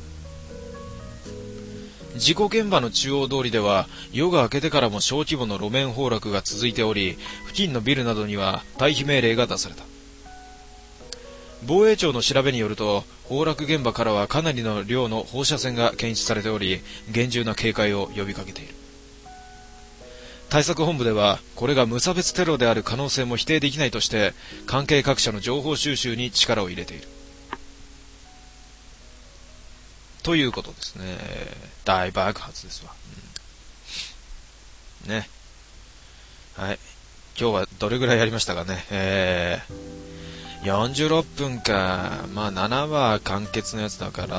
Speaker 1: 事故現場の中央通りでは、夜が明けてからも小規模の路面崩落が続いており、付近のビルなどには退避命令が出された。防衛庁の調べによると、崩落現場からはかなりの量の放射線が検出されており、厳重な警戒を呼びかけている。対策本部では、これが無差別テロである可能性も否定できないとして、関係各社の情報収集に力を入れている。ということですね。大爆発ですわ。うん、ね。はい。今日はどれぐらいやりましたかね。えー、よんじゅうろっぷんか。まあななわ完結のやつだから、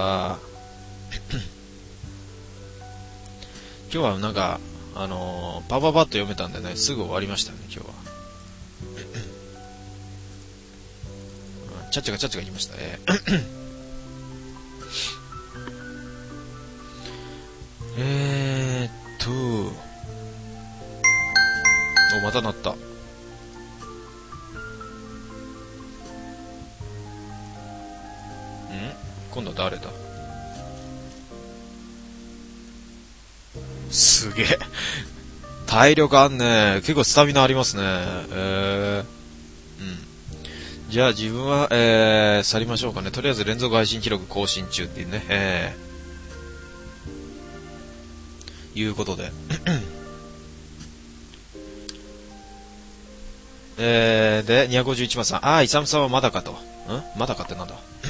Speaker 1: 今日はなんか、あのー、パパパッと読めたんでね、すぐ終わりましたね、今日は。ちゃっちゃかちゃっちゃか言いましたね。えーっと、お、また鳴った。ん？今度は誰だ？すげえ。体力あんね。結構スタミナありますね。えー、うん。じゃあ自分は、えー、去りましょうかね。とりあえず連続配信記録更新中っていうね。えー、いうことで。えー、で、にひゃくごじゅういちばんさん。あー、イサムさんはまだかと。ん？まだかってなんだ。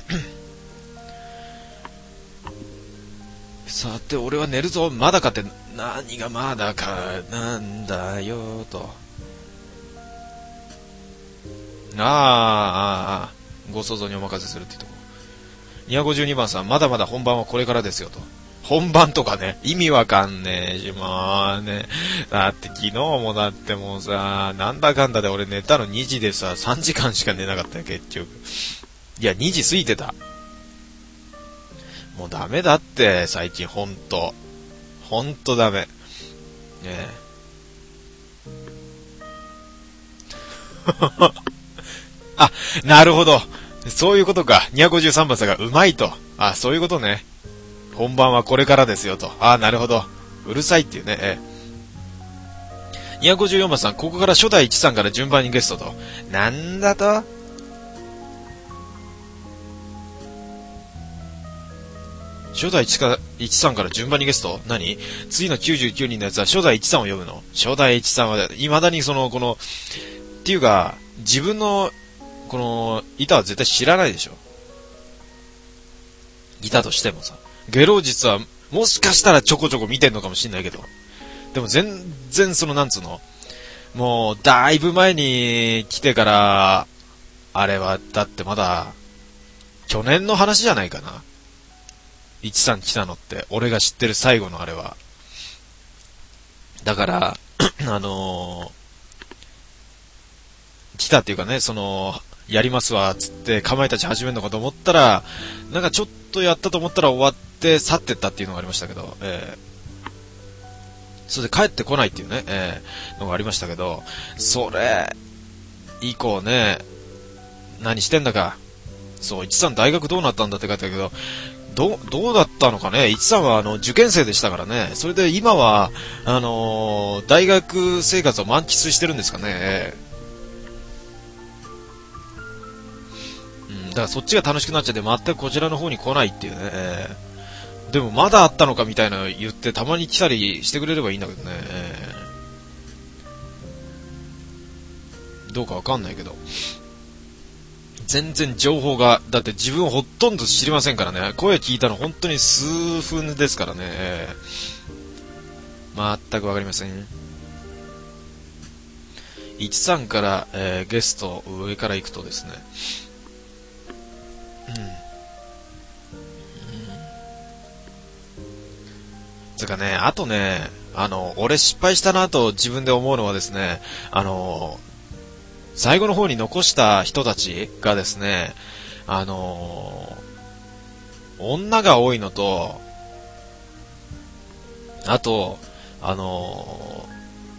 Speaker 1: さて、俺は寝るぞ。まだかって、何がまだかなんだよと。あー、あー、あー、ご想像にお任せするってとこ。にひゃくごじゅうにばんさん、まだまだ本番はこれからですよと。本番とかね、意味わかんねえし、まあね。だって昨日もだってもうさ、なんだかんだで俺寝たのにじでさ、さんじかんしか寝なかったよ、結局。いや、にじ過ぎてた。もうダメだって、最近ほんと。ほんとダメ。ねえ。あ、なるほど。そういうことか。にひゃくごじゅうさんばんさんがうまいと。あ、そういうことね。本番はこれからですよと。あ、なるほど。うるさいっていうね。ええ、にひゃくごじゅうよんばんさん、ここから初代いちさんから順番にゲストと。なんだと？初代いちさんから順番にゲスト？何？次のきゅうじゅうきゅうにんのやつは初代いちさんを呼ぶの？初代いちさんは、未だにその、この、っていうか、自分の、この、板は絶対知らないでしょ。いたとしてもさ。ゲロウ実は、もしかしたらちょこちょこ見てんのかもしんないけど。でも全然その、なんつうの。もう、だいぶ前に来てから、あれは、だってまだ、去年の話じゃないかな。いちさん来たのって、俺が知ってる最後のあれは。だから、あのー、来たっていうかね、その、やりますわ、つって、かまいたち始めるのかと思ったら、なんかちょっとやったと思ったら終わって去ってったっていうのがありましたけど、えそれで帰ってこないっていうね、えー、のがありましたけど、それ以降ね、何してんだか。そう、一さん大学どうなったんだって書いてあるけど、ど、どうだったのかね。一さんはあの受験生でしたからね。それで今は、あのー、大学生活を満喫してるんですかね。うん、だからそっちが楽しくなっちゃって全くこちらの方に来ないっていうね。えー、でもまだあったのかみたいなの言ってたまに来たりしてくれればいいんだけどね。えー、どうかわかんないけど。全然情報が、だって自分ほとんど知りませんからね。声聞いたの本当に数分ですからね。えー、全くわかりません。いちさんから、えー、ゲスト上から行くとですね。うん。うん。つかね、あとね、あの、俺失敗したなと自分で思うのはですね、あの、最後の方に残した人たちがですね、あのー、女が多いのと、あと、あの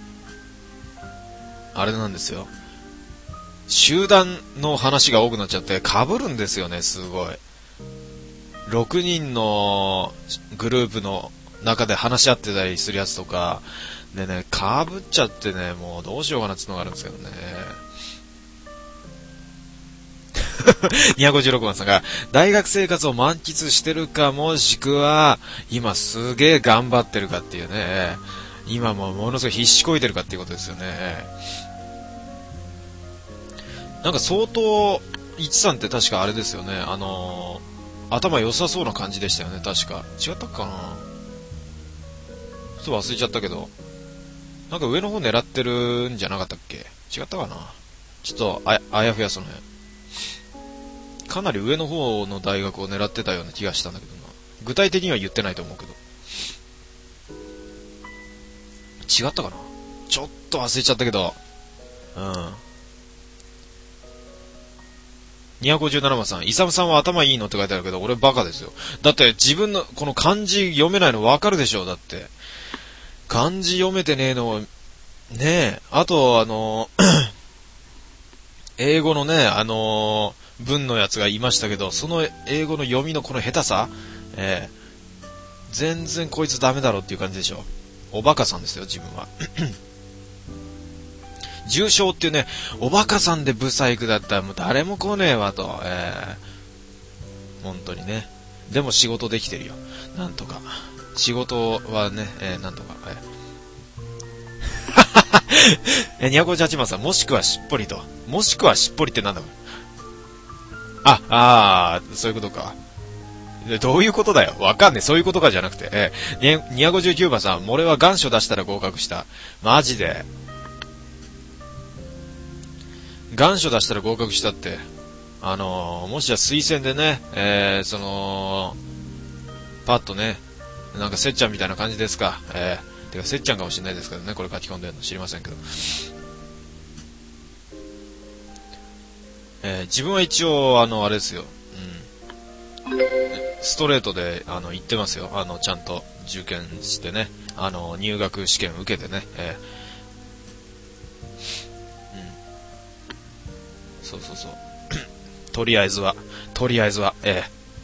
Speaker 1: ー、あれなんですよ。集団の話が多くなっちゃって被るんですよね、すごい。ろくにんのグループの中で話し合ってたりするやつとか、でね、被っちゃってね、もうどうしようかなっていうのがあるんですけどね。にひゃくごじゅうろくばんさんが大学生活を満喫してるかもしくは今すげえ頑張ってるかっていうね、今もものすごい必死こいてるかっていうことですよね。なんか相当いちさんって確かあれですよね、あのー、頭良さそうな感じでしたよね。確か違ったかな、ちょっと忘れちゃったけど、なんか上の方狙ってるんじゃなかったっけ。違ったかな、ちょっと あ, あやふやその辺かなり上の方の大学を狙ってたような気がしたんだけどな。具体的には言ってないと思うけど。違ったかな、ちょっと忘れちゃったけど。うん。にひゃくごじゅうななばんさん、イサムさんは頭いいのって書いてあるけど、俺バカですよ。だって自分のこの漢字読めないの分かるでしょ。だって。漢字読めてねえの、ねえ。あと、あの、英語のね、あのー、文のやつがいましたけど、その英語の読みのこの下手さ、えー、全然こいつダメだろっていう感じでしょ。おバカさんですよ、自分は。重症っていうね、おバカさんでブサイクだったらもう誰も来ねえわと、えー、本当にね。でも仕事できてるよ。なんとか。仕事はね、えー、なんとか。えー、にひゃくごじゅうはちばんさん、もしくはしっぽりと。もしくはしっぽりってなんだろう。あ、あー、そういうことか。どういうことだよ。わかんねえ。そういうことかじゃなくて。えー、にひゃくごじゅうきゅうばんさん、俺は願書出したら合格した。マジで。願書出したら合格したって。あのー、もしや推薦でね、えー、その、パッとね、なんかせっちゃんみたいな感じですか。えー、てかせっちゃんかもしれないですけどね、これ書き込んでるの知りませんけど。えー、自分は一応、あの、あれですよ。うん。ストレートで、あの、言ってますよ。あの、ちゃんと受験してね。あの、入学試験受けてね。えー、うん。そうそうそう。とりあえずは、とりあえずは、え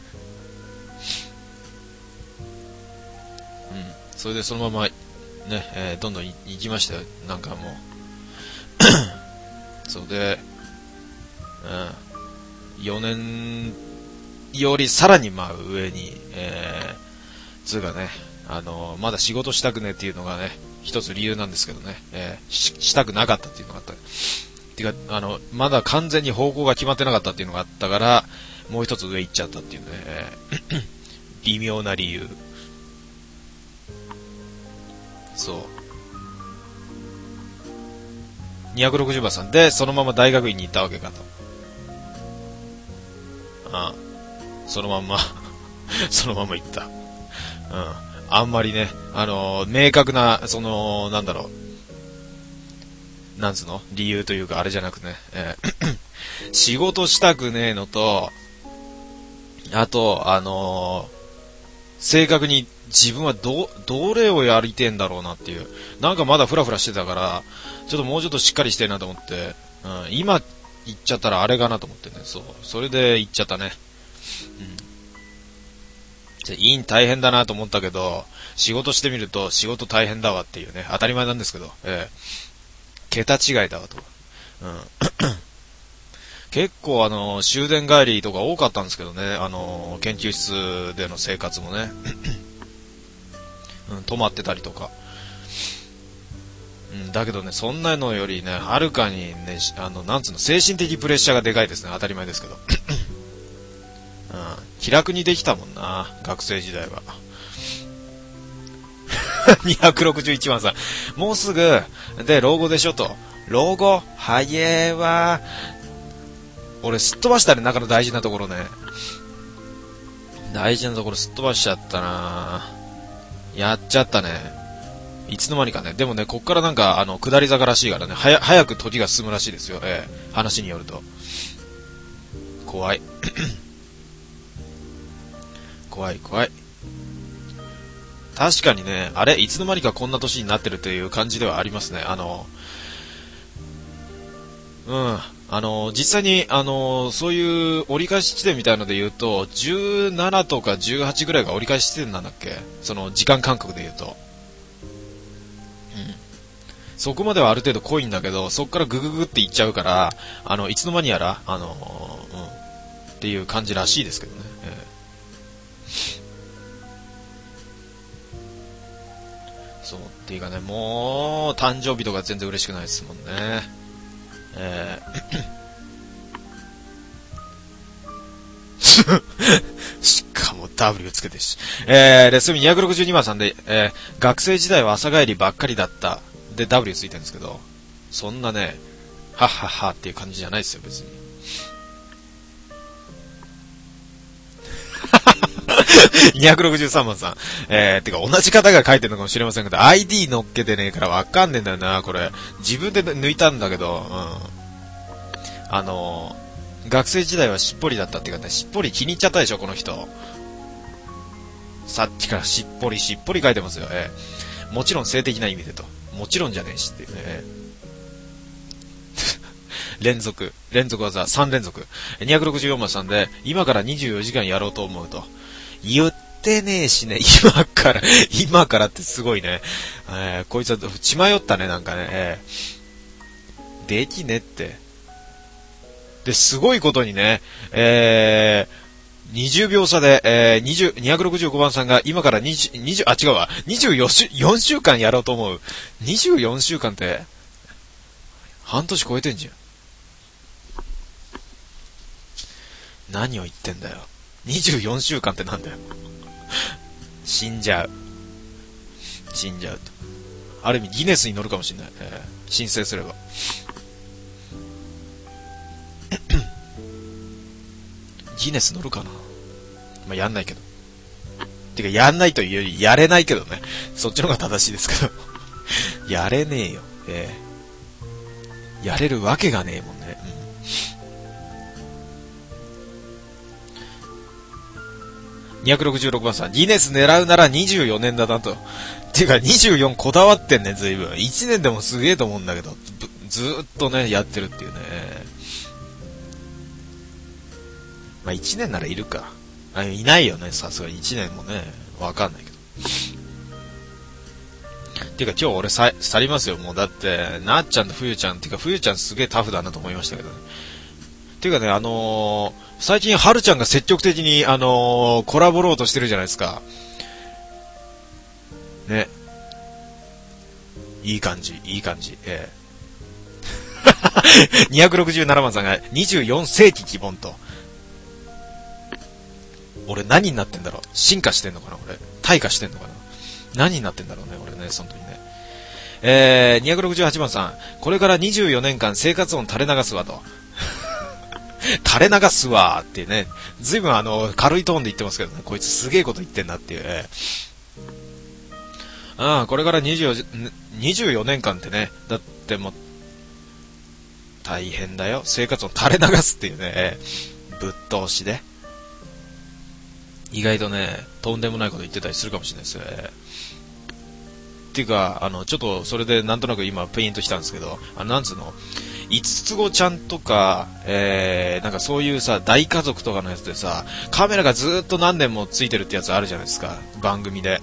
Speaker 1: ー、うん。それでそのまま、ね、えー、どんどん行きましたよ。なんかもう。そうで、うん、よねんよりさらにまあ上に、えー、つうかね、あのー、まだ仕事したくねっていうのがね、一つ理由なんですけどね、えー、し, したくなかったっていうのがあった。てか、あの、まだ完全に方向が決まってなかったっていうのがあったから、もう一つ上行っちゃったっていうね、えー、微妙な理由。そう。にひゃくろくじゅうばんさんで、そのまま大学院に行ったわけかと。ああ、そのまんまそのまま行った。うん。あんまりね、あのー、明確な、その、なんだろう。なんつうの理由というか、あれじゃなくね、えー、仕事したくねえのと、あと、あのー、 正確に自分はど、どれをやりてんだろうなっていう。なんかまだフラフラしてたから、ちょっともうちょっとしっかりしてえなと思って、うん、今行っちゃったらあれかなと思ってね、そう。それで行っちゃったね。うん。イン大変だなと思ったけど、仕事してみると仕事大変だわっていうね、当たり前なんですけど、えー、桁違いだわと。うん。結構あの、終電帰りとか多かったんですけどね、あの、研究室での生活もね、うん、泊まってたりとか。うん、だけどね、そんなのよりね、はるかにね、あの、なんつうの、精神的プレッシャーがでかいですね、当たり前ですけど。うん、気楽にできたもんな、学生時代は。にひゃくろくじゅういちばんさん、もうすぐ、で、老後でしょと。老後早えわ。俺、すっ飛ばしたね、中の大事なところね。大事なところすっ飛ばしちゃったな。やっちゃったね。いつの間にかね。でもね、こっからなんか、あの、下り坂らしいからね、はや、早く時が進むらしいですよ。ええ、話によると。怖い。怖い、怖い。確かにね、あれいつの間にかこんな年になってるという感じではありますね。あの、うん。あの、実際に、あの、そういう折り返し地点みたいので言うと、じゅうななとかじゅうはちぐらいが折り返し地点なんだっけ？その、時間感覚で言うと。うん。そこまではある程度濃いんだけど、そこからグググっていっちゃうから、あの、いつの間にやら、あの、うん。っていう感じらしいですけどね。えー、そう、っていうかね、もう、誕生日とか全然嬉しくないですもんね。えー、しかも W つけてし。えー、レスミにひゃくろくじゅうにばんさんで、えー、学生時代は朝帰りばっかりだった。で、W ついてるんですけど、そんなね、はっはっはっていう感じじゃないですよ、別に。にひゃくろくじゅうさんばんさん。えー、てか同じ方が書いてるのかもしれませんけど、アイディー 乗っけてねえからわかんねえんだよな、これ。自分で抜いたんだけど、うん。あのー、学生時代はしっぽりだったっていうかね、しっぽり気に入っちゃったでしょ、この人。さっきからしっぽりしっぽり書いてますよ、えー。もちろん性的な意味でと。もちろんじゃねえしっていうね。連続。連続技、さん連続。にひゃくろくじゅうよんばんさんで、今からにじゅうよじかんやろうと思うと。言ってねえしね、今から、今からってすごいね。えー、こいつは血迷ったね、なんかね。えー、できねって。で、すごいことにね、えー、にじゅうびょう差で、えー、にじゅう、にひゃくろくじゅうごばんさんが今から20、20、あ、違うわ。にじゅうよん週、よんしゅうかんやろうと思う。にじゅうよんしゅうかんって、半年超えてんじゃん。何を言ってんだよ。にじゅうよんしゅうかんってなんだよ。死んじゃう。死んじゃうと。ある意味ギネスに乗るかもしれない。えー、申請すれば。ギネス乗るかな。まあ、やんないけど。てか、やんないというより、やれないけどね。そっちの方が正しいですけど。やれねえよ。えー、やれるわけがねえもんね。うん、にひゃくろくじゅうろくばんさん、ギネス狙うならにじゅうよねんだなと。ていうか、にじゅうよんこだわってんね、ずいぶん。いちねんでもすげえと思うんだけど、ずーっとね、やってるっていうね。まあ、いちねんならいるか。あ、いないよね、さすがにいちねんもね。わかんないけど。ていうか今日俺さ、去りますよ。もうだって、なっちゃんとふゆちゃん、ていうかふゆちゃんすげえタフだなと思いましたけどね。ていうかね、あのー、最近はるちゃんが積極的に、あのー、コラボろうとしてるじゃないですか。ね。いい感じ、いい感じ。ええ。にひゃくろくじゅうななばんさんがにじゅうよん世紀希望と。俺何になってんだろう。進化してんのかな俺。退化してんのかな何になってんだろうね俺ね、その時ね。えー、にひゃくろくじゅうはちばんさん。これからにじゅうよねんかん生活音垂れ流すわと。垂れ流すわーってね。ずいぶんあの、軽いトーンで言ってますけどね。こいつすげえこと言ってんなっていう。えー、ああ、これからにじゅうよ、にじゅうよねんかんってね。だってもう、大変だよ。生活音垂れ流すっていうね。えー、ぶっ通しで。 意外とね、とんでもないこと言ってたりするかもしれないですよね。っていうか、あの、ちょっとそれでなんとなく今ペインときたんですけど、あの、なんつうの五つ子ちゃんとか、えー、なんかそういうさ、大家族とかのやつでさ、カメラがずーっと何年もついてるってやつあるじゃないですか、番組で。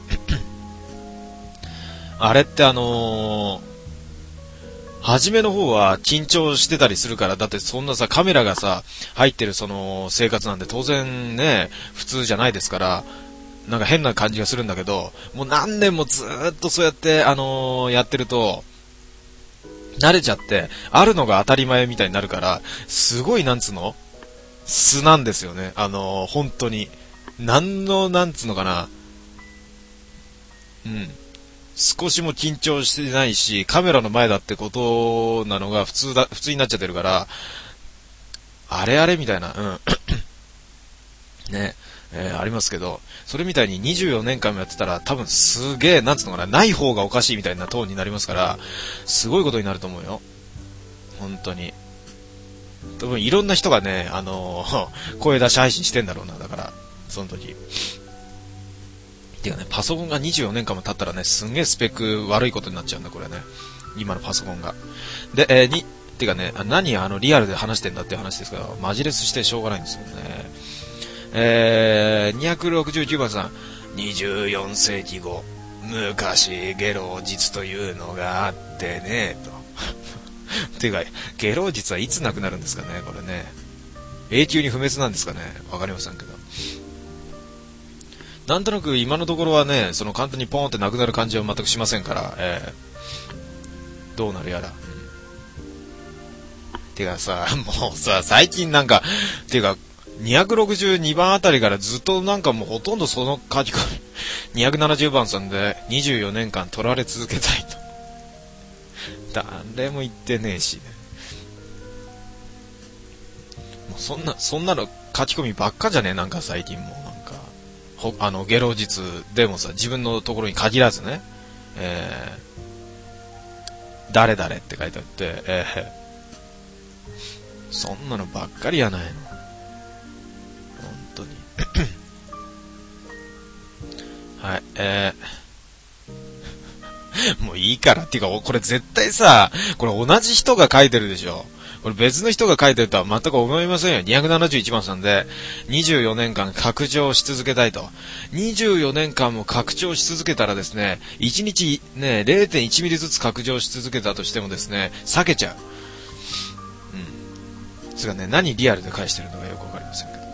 Speaker 1: あれってあのー、初めの方は緊張してたりするから、だってそんなさ、カメラがさ、入ってるその生活なんで当然ね、普通じゃないですから、なんか変な感じがするんだけど、もう何年もずーっとそうやって、あのー、やってると、慣れちゃって、あるのが当たり前みたいになるから、すごいなんつうの素なんですよね。あのー、本当に。なんの、なんつうのかな。うん。少しも緊張してないし、カメラの前だってことなのが普通だ、普通になっちゃってるから、あれあれみたいな、うん。ね。えー、ありますけど、それみたいににじゅうよねんかんもやってたら多分すげえ、なんつうのかな、ない方がおかしいみたいなトーンになりますから、すごいことになると思うよ。本当に。多分いろんな人がね、あのー、声出し配信してんだろうな、だから、その時。てかね、パソコンがにじゅうよねんかんも経ったらね、すんげえスペック悪いことになっちゃうんだ、これね。今のパソコンが。で、えー、に、てかね、何あのリアルで話してんだっていう話ですから、マジレスしてしょうがないんですよね。えー、にひゃくろくじゅうきゅうばんさん、にじゅうよんせいきご、昔ゲロ術というのがあってね、と。ていうか、ゲロ術はいつなくなるんですかね、これね。永久に不滅なんですかね、わかりませんけど。なんとなく今のところはね、その簡単にポーンってなくなる感じは全くしませんから、えー、どうなるやら。うん、てかさ、もうさ、最近なんか、てか、にひゃくろくじゅうにばんあたりからずっとなんかもうほとんどその書き込みにひゃくななじゅうばんさんでにじゅうよねんかん取られ続けたいと誰も言ってねえしね。もうそんなそんなの書き込みばっかじゃねえ、なんか最近もなんかほあのゲロ術でもさ、自分のところに限らずね、えー、誰々って書いてあって、えー、そんなのばっかりやないの本当にはい、えー、もういいからっていうか、これ絶対さ、これ同じ人が書いてるでしょ。これ別の人が書いてるとは全く思いませんよ。にひゃくななじゅういちばんさんでにじゅうよねんかん拡張し続けたいと。にじゅうよねんかんも拡張し続けたらですね、いちにちね、れいてんいちミリずつ拡張し続けたとしてもですね、避けちゃう。うん。つうかね、何リアルで返してるのかよくわかりませんけど。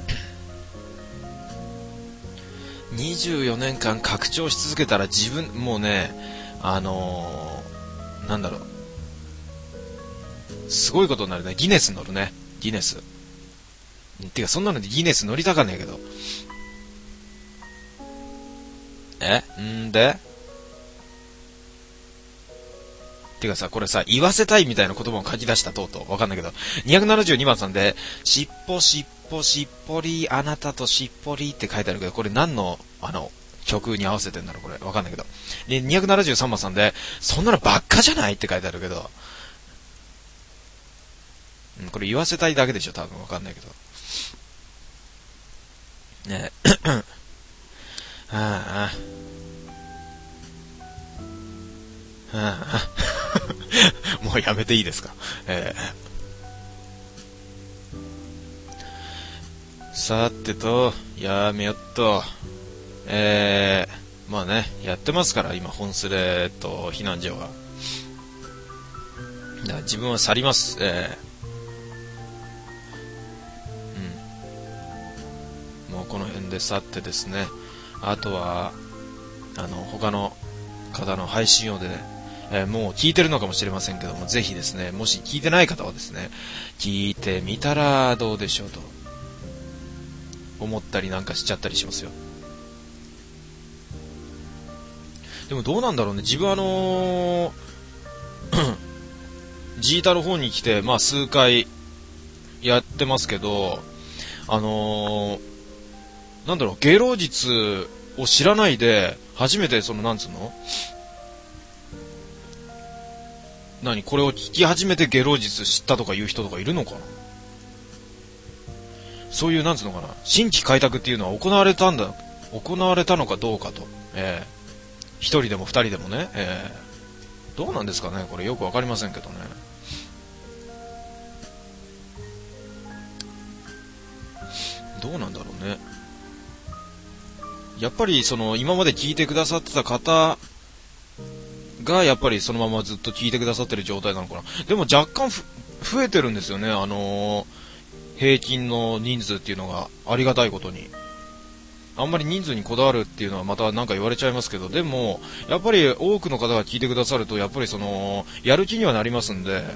Speaker 1: にじゅうよねんかん拡張し続けたら自分、もうね、あのー、なんだろう。すごいことになるね。ギネス乗るね。ギネス。てか、そんなのでギネス乗りたかねえけど。えんでてかさ、これさ、言わせたいみたいな言葉を書き出したとうとう。わかんないけど。にひゃくななじゅうにばんさんで、しっぽしっぽしっぽり、あなたとしっぽりって書いてあるけど、これ何の、あの、曲に合わせてんだろうこれ。わかんないけど。で、にひゃくななじゅうさんばんさんで、そんなのばっかじゃないって書いてあるけど。うん、これ言わせたいだけでしょ、多分。わかんないけど。ねえ。ああ。ああ。もうやめていいですか。えー、さてと、やめよっと。えー、まあね、やってますから、今、本スレと避難所は。だから自分は去ります。えー、うん。もうこの辺で去ってですね、あとは、あの、他の方の配信用でね、えー、もう聞いてるのかもしれませんけども、ぜひですね、もし聞いてない方はですね、聞いてみたらどうでしょうと思ったりなんかしちゃったりしますよ。でもどうなんだろうね、自分あのー、ジータの方に来て、まあ数回やってますけど、あのー、なんだろう、芸能術を知らないで、初めてその、なんつうの何これを聞き始めてゲロ術知ったとかいう人とかいるのかな。 そういうなんつうのかな、新規開拓っていうのは行われたんだ、行われたのかどうかと、えー、一人でも二人でもね、えー、どうなんですかね、これよくわかりませんけどね。どうなんだろうね。やっぱりその今まで聞いてくださってた方がやっぱりそのままずっと聞いてくださってる状態なのかな。でも若干ふ増えてるんですよね、あのー、平均の人数っていうのがありがたいことに。あんまり人数にこだわるっていうのはまたなんか言われちゃいますけど、でもやっぱり多くの方が聞いてくださるとやっぱりそのやる気にはなりますんで、うん、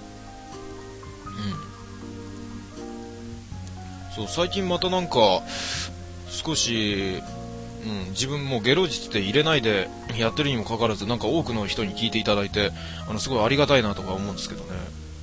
Speaker 1: そう最近またなんか少し、うん、自分もゲロ術って入れないでやってるにもかかわらずなんか多くの人に聞いていただいて、あのすごいありがたいなとか思うんですけどね。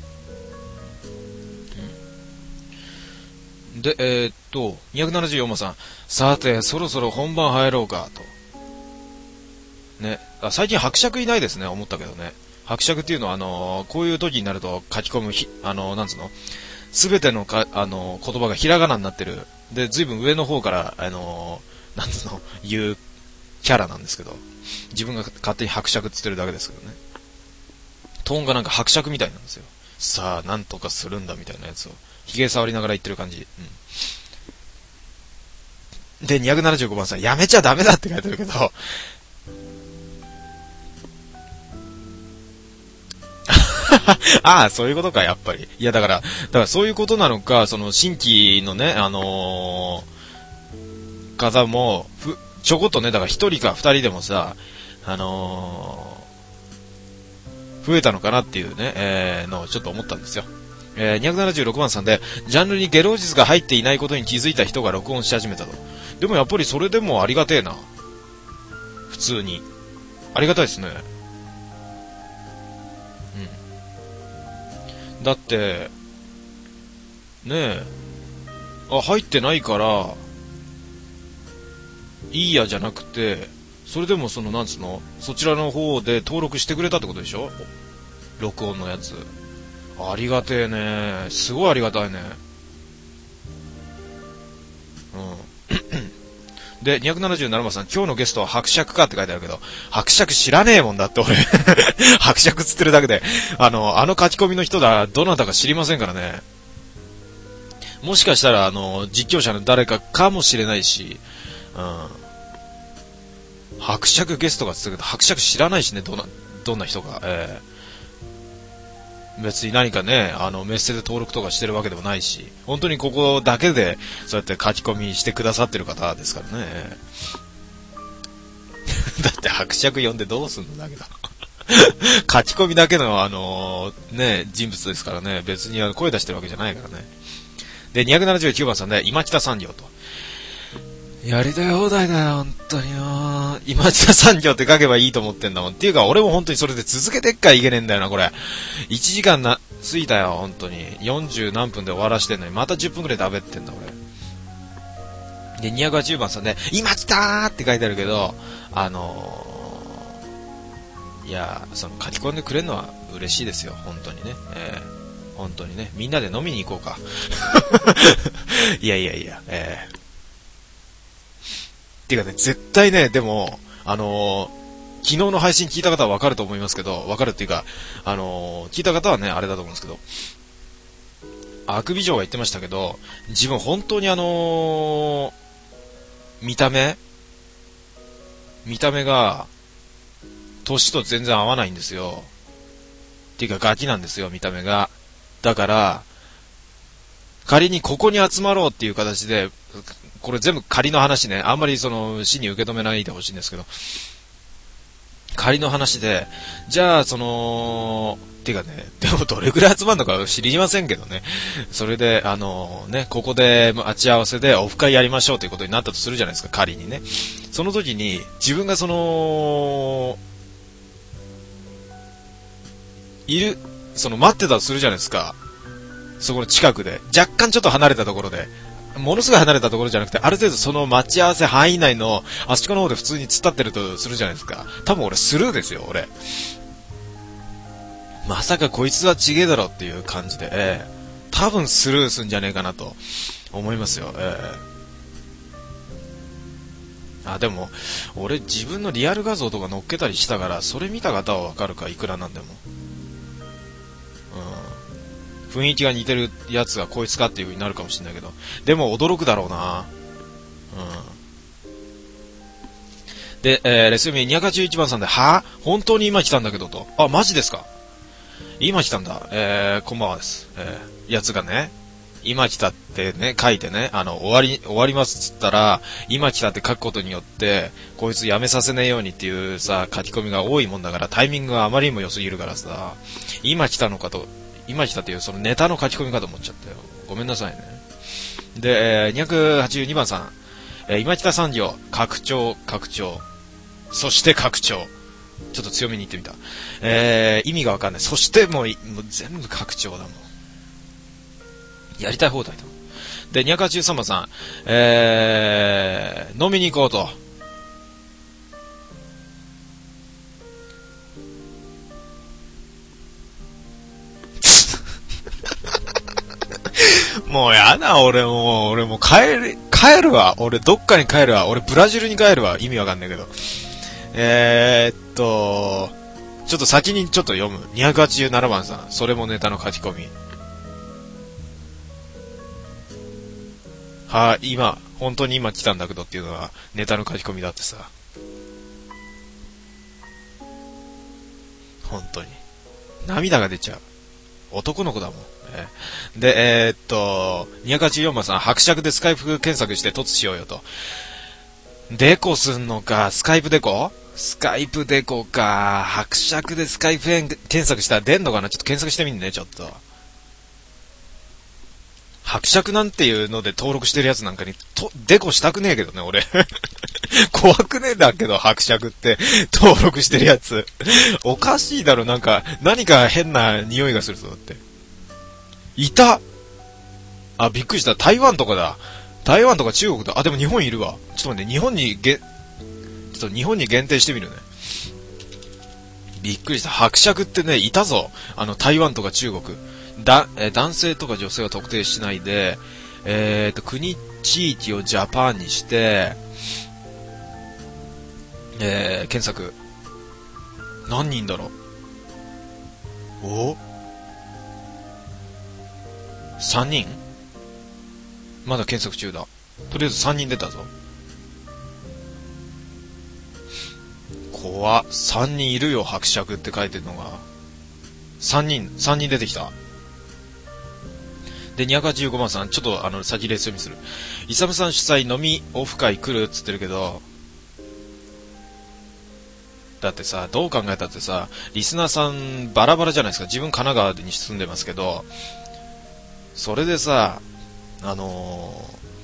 Speaker 1: で、えー、っと、にひゃくななじゅうよんばんさん。さて、そろそろ本番入ろうか、と。ね。あ、最近伯爵いないですね、思ったけどね。伯爵っていうのは、あのー、こういう時になると書き込むひ、あのー、なんつうのすべてのか、あのー、言葉がひらがなになってる。で、ずいぶん上の方から、あのー、なんつうの、言うキャラなんですけど。自分が勝手に伯爵って言ってるだけですけどね。トーンがなんか伯爵みたいなんですよ。さあ、なんとかするんだみたいなやつを。髭触りながら言ってる感じ。うん。で、にひゃくななじゅうごばんさん、やめちゃダメだって書いてるけど、ああ、そういうことか、やっぱり。いや、だから、だからそういうことなのか、その、新規のね、あのー、方も、ふ、ちょこっとね、だから一人か二人でもさ、あのー、増えたのかなっていうね、えー、のをちょっと思ったんですよ。えー、にひゃくななじゅうろくばんさんで、ジャンルにゲロ術が入っていないことに気づいた人が録音し始めたと。でもやっぱりそれでもありがてえな。普通に。ありがたいですね。うん。だって、ねえ、あ、入ってないから、いいやじゃなくて、それでもその、なんつうの、そちらの方で登録してくれたってことでしょ？録音のやつ。ありがてえね。すごいありがたいね。うん。で、にひゃくななじゅうななばんさん、今日のゲストは伯爵かって書いてあるけど、伯爵知らねえもんだって俺。伯爵つってるだけで、あの、あの書き込みの人だ、どなたか知りませんからね。もしかしたら、あの、実況者の誰かかもしれないし、うん。伯爵ゲストがつってるけど、伯爵知らないしね、どんな、どんな人か。えー別に何かね、あの、メッセで登録とかしてるわけでもないし、本当にここだけで、そうやって書き込みしてくださってる方ですからね。だって伯爵呼んでどうすんのだけど。書き込みだけの、あのー、ね、人物ですからね、別に声出してるわけじゃないからね。で、にひゃくななじゅうきゅうばんさんで、今北産業と。やりたい放題だよ、本当によ。今北産業って書けばいいと思ってんだもん。っていうか、俺も本当にそれで続けてっからいけねえんだよな、これ。いちじかんな、過ぎたよ、本当に。よんじゅうなんぷんで終わらしてんのに、またじゅっぷんくらい食べってんだ、俺。で、にひゃくはちじゅうばんさんで、今来たーって書いてあるけど、あのー、いや、その書き込んでくれるのは嬉しいですよ、本当にね。えー、本当にね。みんなで飲みに行こうか。いやいやいや、えー。っていうかね、絶対ね、でも、あのー、昨日の配信聞いた方はわかると思いますけど、わかるっていうか、あのー、聞いた方はね、あれだと思うんですけど、あくび嬢が言ってましたけど、自分本当にあのー、見た目見た目が、年と全然合わないんですよ。っていうかガキなんですよ、見た目が。だから、仮にここに集まろうっていう形で、これ全部仮の話ね。あんまりその、死に受け止めないでほしいんですけど。仮の話で、じゃあ、その、てかね、でもどれくらい集まるのか知りませんけどね。それで、あのね、ここで待ち合わせでオフ会やりましょうということになったとするじゃないですか、仮にね。その時に、自分がその、いる、その待ってたとするじゃないですか。そこの近くで。若干ちょっと離れたところで。ものすごい離れたところじゃなくて、ある程度その待ち合わせ範囲内の、あそこの方で普通に突っ立ってるとするじゃないですか。多分俺スルーですよ、俺。まさかこいつはちげえだろっていう感じで、ええ多分スルーすんじゃねえかなと思いますよ。えー、あ、でも、俺自分のリアル画像とか載っけたりしたから、それ見た方はわかるか、いくらなんでも。うん。雰囲気が似てるやつがこいつかっていう風になるかもしれないけど、でも驚くだろうな。うん。で、えー、レス読みにひゃくはちじゅういちばんさんで、はぁ本当に今来たんだけどと。あ、マジですか？今来たんだ。えー、こんばんはです。えー、やつがね、今来たってね、書いてね、あの、終わり、終わりますっつったら、今来たって書くことによって、こいつやめさせねえようにっていうさ、書き込みが多いもんだから、タイミングがあまりにも良すぎるからさ、今来たのかと、今来たっていうそのネタの書き込みかと思っちゃったよ。ごめんなさいね。で、えー、にひゃくはちじゅうにばんさん、えー、今来た三条、拡張、拡張。そして拡張。ちょっと強めに言ってみた。えー、意味がわかんない。そしてもう、もう全部拡張だもん。やりたい放題だ。で、にひゃくはちじゅうさんばんさん、えー、飲みに行こうと。もうやだ、俺もう、俺もう帰る、帰るわ。俺どっかに帰るわ。俺ブラジルに帰るわ。意味わかんないけど。えーっと、ちょっと先にちょっと読む。にひゃくはちじゅうななばんさん。それもネタの書き込み。はぁ、今、本当に今来たんだけどっていうのはネタの書き込みだってさ。本当に。涙が出ちゃう。男の子だもん。えー、で、えー、っと、にひゃくはちじゅうよんばんさん、伯爵でスカイプ検索して突しようよと。デコすんのか、スカイプデコスカイプデコか、伯爵でスカイプ検索したら出んのかな。ちょっと検索してみんね、ちょっと。伯爵なんていうので登録してるやつなんかに、と、デコしたくねえけどね、俺。怖くねえだけど、伯爵って登録してるやつ。おかしいだろ、なんか、何か変な匂いがするぞって。いた！あ、びっくりした。台湾とかだ。台湾とか中国だ。あ、でも日本いるわ。ちょっと待って、日本にげ、ちょっと日本に限定してみるね。びっくりした。伯爵ってね、いたぞ。あの、台湾とか中国。だ、えー、男性とか女性を特定しないで、えーと、国、地域をジャパンにして、えー、検索。何人だろう。お？ さん 人？まだ検索中だ。とりあえずさんにん出たぞ。怖っ。さんにんいるよ、伯爵って書いてるのが。さんにん、さんにん出てきた。で、にひゃくはちじゅうごばんさん、ちょっとあの、先レース読みする。イサムさん主催飲みオフ会来るっつってるけど、だってさ、どう考えたってさ、リスナーさんバラバラじゃないですか。自分神奈川に住んでますけど、それでさ、あの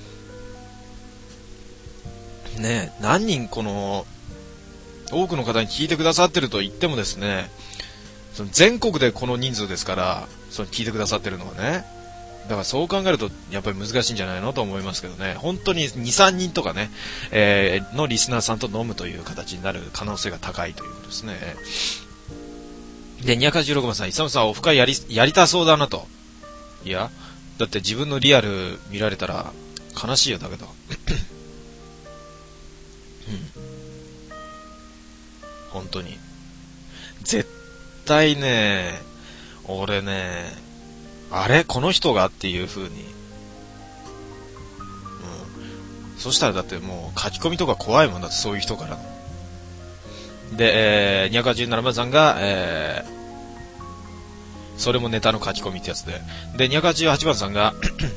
Speaker 1: ー、ねえ、何人この、多くの方に聞いてくださってると言ってもですね、その全国でこの人数ですから、その聞いてくださってるのはね、だからそう考えるとやっぱり難しいんじゃないのと思いますけどね。本当にに、さんにんとかね、えー、のリスナーさんと飲むという形になる可能性が高いということですね。で、にひゃくはちじゅうろくばんさん、イサムさんオフ会やり、やりたそうだなと。いや、だって自分のリアル見られたら悲しいよだけど。うん。本当に。絶対ね、俺ね、あれこの人がっていう風に。うん。そしたらだってもう書き込みとか怖いもんだってそういう人からの。で、えー、にひゃくはちじゅうななばんさんが、えー、それもネタの書き込みってやつで。で、にひゃくはちじゅうはちばんさんが、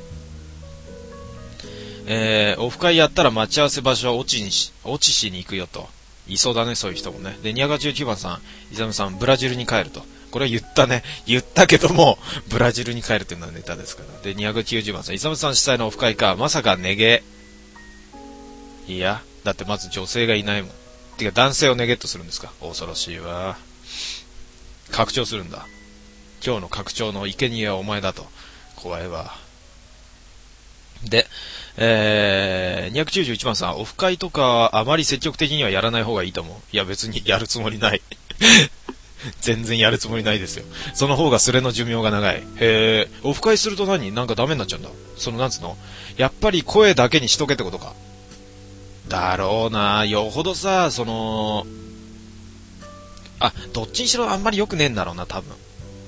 Speaker 1: えー、オフ会やったら待ち合わせ場所は落ちにし、落ちしに行くよと。いそうだね、そういう人もね。で、にひゃくはちじゅうきゅうばんさん、イサムさん、ブラジルに帰ると。これは言ったね。言ったけども、ブラジルに帰るっていうのはネタですから。で、にひゃくきゅうじゅうばんさん、イサムさん主催のオフ会か、まさかネゲ。いや、だってまず女性がいないもん。てか男性をネゲットするんですか。恐ろしいわ。拡張するんだ。今日の拡張の生贄はお前だと。怖いわ。で、えー、にひゃくきゅうじゅういちばんさん、オフ会とかあまり積極的にはやらない方がいいと思う。いや別にやるつもりない。 全然やるつもりないですよ。その方がスレの寿命が長い。へえ、オフ会すると何なんかダメになっちゃうんだ。そのなんつうのやっぱり声だけにしとけってことか。だろうな、よほどさ、その、あ、どっちにしろあんまり良くねえんだろうな、多分。うん。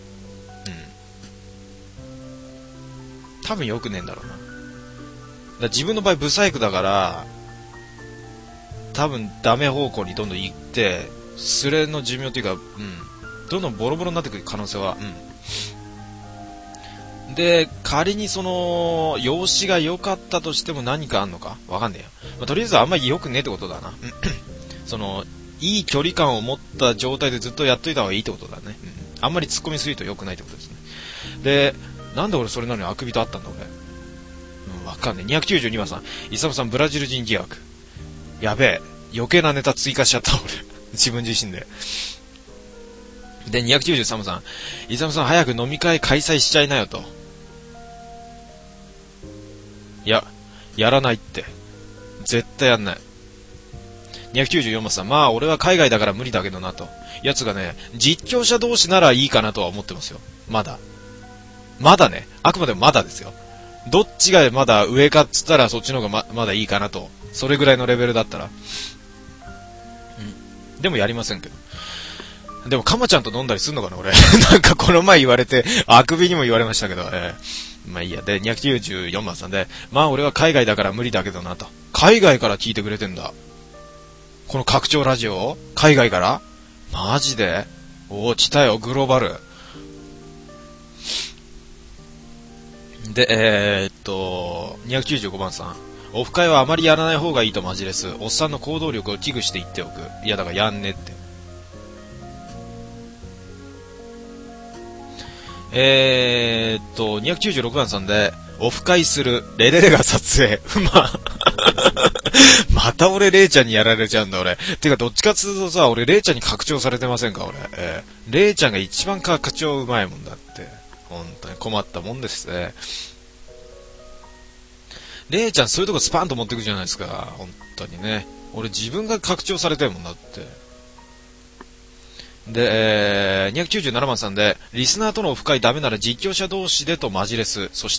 Speaker 1: 多分良くねえんだろうな。だから自分の場合、ブサイクだから、多分ダメ方向にどんどん行って、スレの寿命っていうか、うん。どんどんボロボロになってくる可能性は、うん。で、仮にその、容姿が良かったとしても何かあんのかわかんねえよ。まあ、とりあえずあんまり良くねえってことだな。その、いい距離感を持った状態でずっとやっといた方がいいってことだね。うん、あんまり突っ込みすぎると良くないってことですね。で、なんで俺それなのにあくびと会ったんだ俺。うん、わかんねえ。にひゃくきゅうじゅうにばんさん、イサムさんブラジル人疑惑。やべえ。余計なネタ追加しちゃった俺。自分自身で。で、にひゃくきゅうじゅうさんばんさん、イサムさん早く飲み会開催しちゃいなよと。いや、やらないって。絶対やんない。にひゃくきゅうじゅうよんばんさん、まあ俺は海外だから無理だけどなと。やつがね、実況者同士ならいいかなとは思ってますよ。まだ。まだね。あくまでもまだですよ。どっちがまだ上かっつったらそっちの方が ま, まだいいかなと。それぐらいのレベルだったら。うん。でもやりませんけど。でも、かまちゃんと飲んだりすんのかな俺。なんかこの前言われて、あくびにも言われましたけど、えー、まあいいや。で、にひゃくきゅうじゅうよんばんさんで、まあ俺は海外だから無理だけどなと。海外から聞いてくれてんだ。この拡張ラジオ海外からマジでおー、来たよ、グローバル。で、えー、っと、にひゃくきゅうじゅうごばんさん。オフ会はあまりやらない方がいいとマジです。おっさんの行動力を危惧して言っておく。いや、だからやんねって。えー、っと、にひゃくきゅうじゅうろくばんさんで、オフ会する、レレレが撮影。まあ、また俺レイちゃんにやられちゃうんだ俺。てかどっちかつうとさ、俺レイちゃんに拡張されてませんか俺。えー、レイちゃんが一番拡張うまいもんだって。本当に困ったもんですね。レイちゃんそういうとこスパンと持ってくじゃないですか。本当にね。俺自分が拡張されてるもんだって。で、えー、にひゃくきゅうじゅうななばんさんで、リスナーとのオフ会ダメなら実況者同士でとマジレス。そして、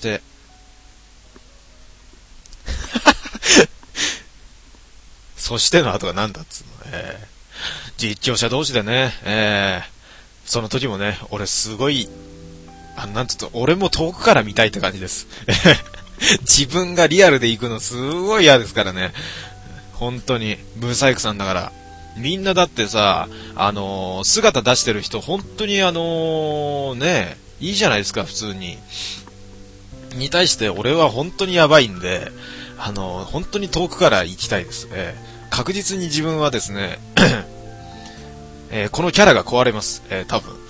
Speaker 1: そしての後が何だっつうの、えー、実況者同士でね、えー、その時もね、俺すごい、あなんつうと、俺も遠くから見たいって感じです。自分がリアルで行くのすごい嫌ですからね。本当に、ブサイクさんだから。みんなだってさ、あのー、姿出してる人、本当にあのー、ね、いいじゃないですか、普通に。に対して俺は本当にやばいんで、あのー、本当に遠くから行きたいです。えー、確実に自分はですね、えー、このキャラが壊れます。えー、多分。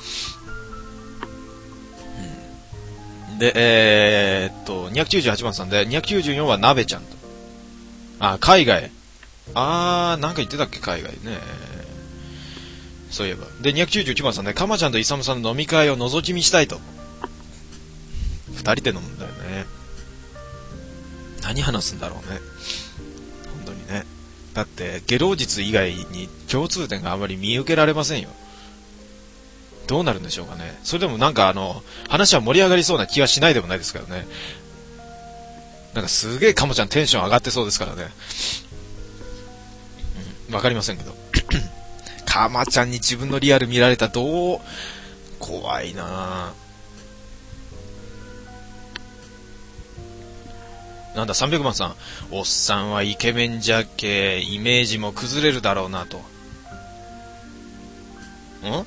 Speaker 1: うん、で、えー、っと、にひゃくきゅうじゅうはちばんさんで、にひゃくきゅうじゅうよんは鍋ちゃんと。あ、海外。あー、なんか言ってたっけ海外ね。そういえば。で、にひゃくきゅうじゅうきゅうばんさんね、かまちゃんといさむさんの飲み会を覗き見したいと。二人で飲むんだよね。何話すんだろうね。本当にね。だって、ゲロ術以外に共通点があまり見受けられませんよ。どうなるんでしょうかね。それでもなんかあの、話は盛り上がりそうな気はしないでもないですからね。なんかすげえかもちゃんテンション上がってそうですからね。わかりませんけど。かまちゃんに自分のリアル見られたらどう怖いなぁ。なんだ、さんびゃくばんさん。おっさんはイケメンじゃけ、イメージも崩れるだろうなと。ん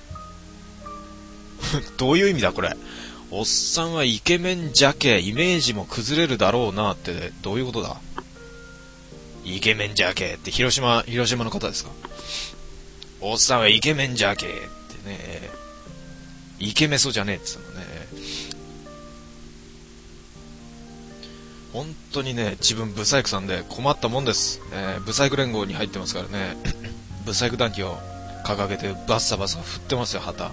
Speaker 1: どういう意味だこれ。おっさんはイケメンじゃけ、イメージも崩れるだろうなってどういうことだ。イケメンじゃけって広島、広島の方ですか。おっさんはイケメンじゃけってね、イケメソじゃねえっつうのね。本当にね、自分ブサイクさんで困ったもんです。えー、ブサイク連合に入ってますからね。ブサイク団旗を掲げてバッサバサ振ってますよ、旗。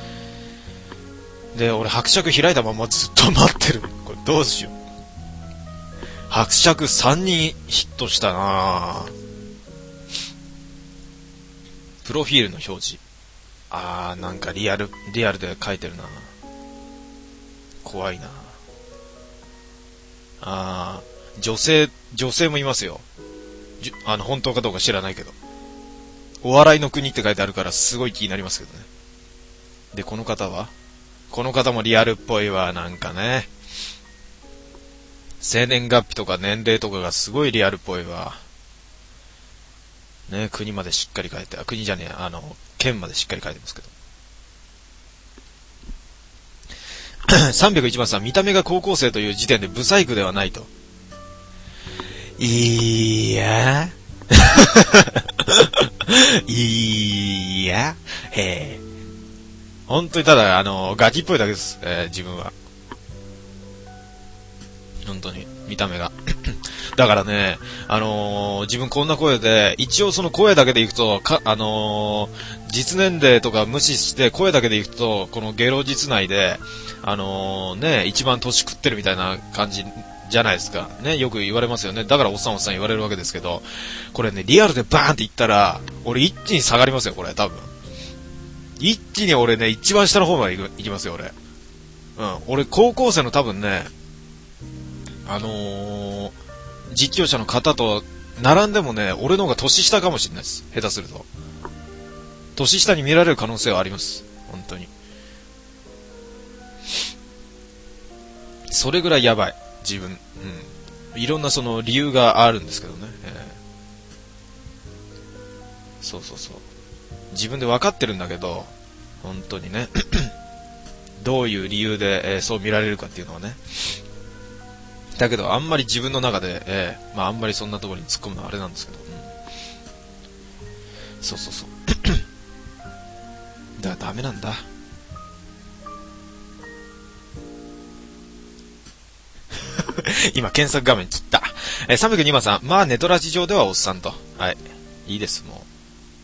Speaker 1: で、俺伯爵開いたままずっと待ってる。これどうしよう。伯爵さんにんヒットしたなぁ。プロフィールの表示。 あー、なんかリアル、リアルで書いてるな。怖いな。あー、女性、女性もいますよ。じあの、本当かどうか知らないけど。お笑いの国って書いてあるからすごい気になりますけどね。で、この方はこの方もリアルっぽいわ、なんかね。生年月日とか年齢とかがすごいリアルっぽいわ。ね、国までしっかり書いて、あ、国じゃねえ、あの、県までしっかり書いてますけど。さんびゃくいちばんさん、見た目が高校生という時点でブサイクではないと。いやいやへえ。本当にただ、あの、ガキっぽいだけです、えー、自分は。本当に、見た目が。だからね、あのー、自分こんな声で、一応その声だけでいくと、か、あのー、実年齢とか無視して声だけでいくと、このゲロ実内で、あのー、ね、一番年食ってるみたいな感じじゃないですか。ね、よく言われますよね。だからおっさんおっさん言われるわけですけど、これね、リアルでバーンって言ったら、俺一気に下がりますよ、これ、多分。一気に俺ね、一番下の方まで行きますよ、俺。うん。俺、高校生の多分ね、あのー、実況者の方と並んでもね、俺の方が年下かもしれないです。下手すると。年下に見られる可能性はあります。本当に。それぐらいやばい。自分。うん。いろんなその理由があるんですけどね。えー、そうそうそう。自分で分かってるんだけど、本当にね。どういう理由で、えー、そう見られるかっていうのはね。だけどあんまり自分の中で、えー、まああんまりそんなところに突っ込むのはあれなんですけど、うん、そうそうそうだからダメなんだ。今検索画面切った、えー、さんびゃくにばんさん、まあネトラジ上ではおっさんと、はい、いいです。もう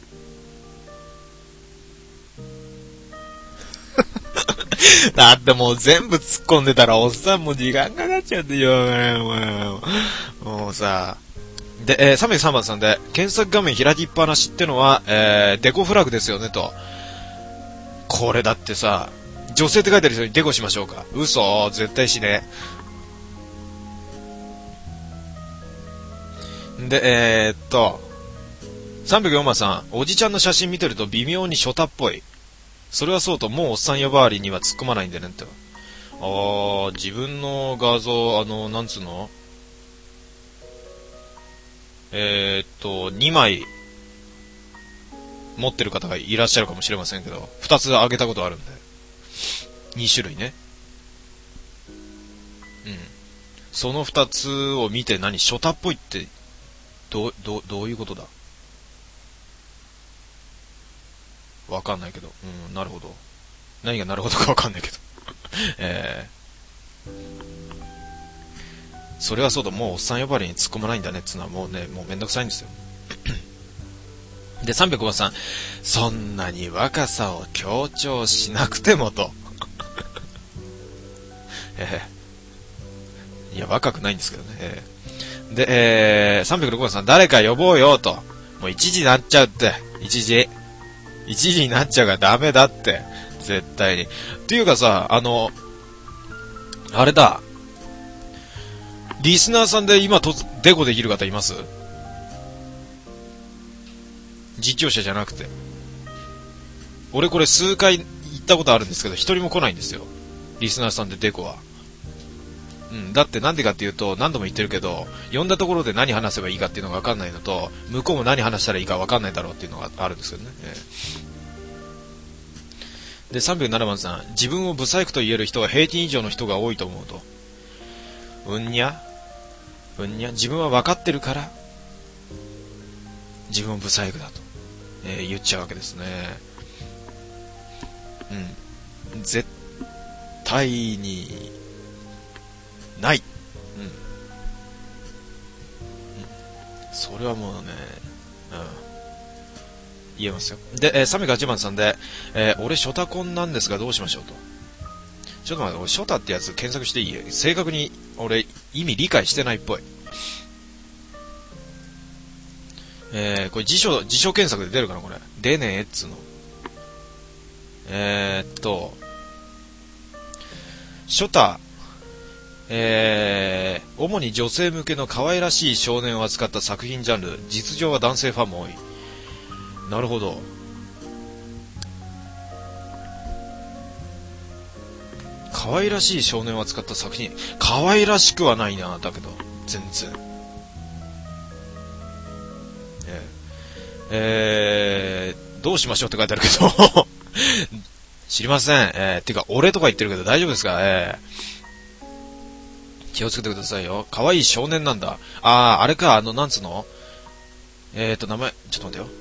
Speaker 1: だってもう全部突っ込んでたらおっさんも時間かかっちゃってよ、もう、もうさ。で、えー、さんびゃくさんばんさんで、検索画面開きっぱなしってのは、えー、デコフラグですよねと。これだってさ、女性って書いてる人にデコしましょうか。嘘、絶対しねえ。で、えー、っと、さんびゃくよんばんさん、おじちゃんの写真見てると微妙にショタっぽい。それはそうと、もうおっさん呼ばわりには突っ込まないんでねって。あー、自分の画像、あの、なんつうのえー、っと、にまい持ってる方がいらっしゃるかもしれませんけど、ふたつあげたことあるんで。にしゅるいね。うん。そのふたつを見て何、ショタっぽいって、どう、どう、どういうことだ？わかんないけど。うん、なるほど。何がなるほどかわかんないけど。えー、それはそうだ、もうおっさん呼ばわりに突っ込まないんだねっつうのはもうね、もうめんどくさいんですよ。で、さんびゃくごばんさん、そんなに若さを強調しなくてもと。えー、いや、若くないんですけどね。えー、で、えー、さんびゃくろくばんさん、誰か呼ぼうよと。もういちじになっちゃうって。いちじ。いちじになっちゃうからダメだって。絶対に。っていうかさ、あの、あれだ。リスナーさんで今とデコできる方います？実況者じゃなくて。俺これ数回行ったことあるんですけど、一人も来ないんですよ。リスナーさんでデコは。うん、だってなんでかっていうと、何度も言ってるけど、呼んだところで何話せばいいかっていうのが分かんないのと、向こうも何話したらいいか分かんないだろうっていうのがあるんですよね。えー、で、さんびゃくななばんさん、自分をブサイクと言える人は平均以上の人が多いと思うと。うんにゃうんにゃ自分は分かってるから、自分をブサイクだと、えー、言っちゃうわけですね。うん。絶対に、ない。うん。うん。それはもうね、うん。言えますよ。で、えー、さんびゃくはちばんさんで、えー、俺ショタコンなんですがどうしましょうと。ちょっと待って、俺ショタってやつ検索していい？正確に俺意味理解してないっぽい。えー、これ辞書、辞書検索で出るかなこれ。出ねえっつうの。 えー、っと、ショタ、えー、主に女性向けの可愛らしい少年を扱った作品ジャンル、実情は男性ファンも多い。なるほど。可愛らしい少年を扱った作品、可愛らしくはないな、だけど、全然。えー、えー、どうしましょうって書いてあるけど、知りません。えー、てか、俺とか言ってるけど大丈夫ですか？えー、気をつけてくださいよ。可愛い少年なんだ。あー、あれか、あの、なんつうの？えーと、名前、ちょっと待ってよ。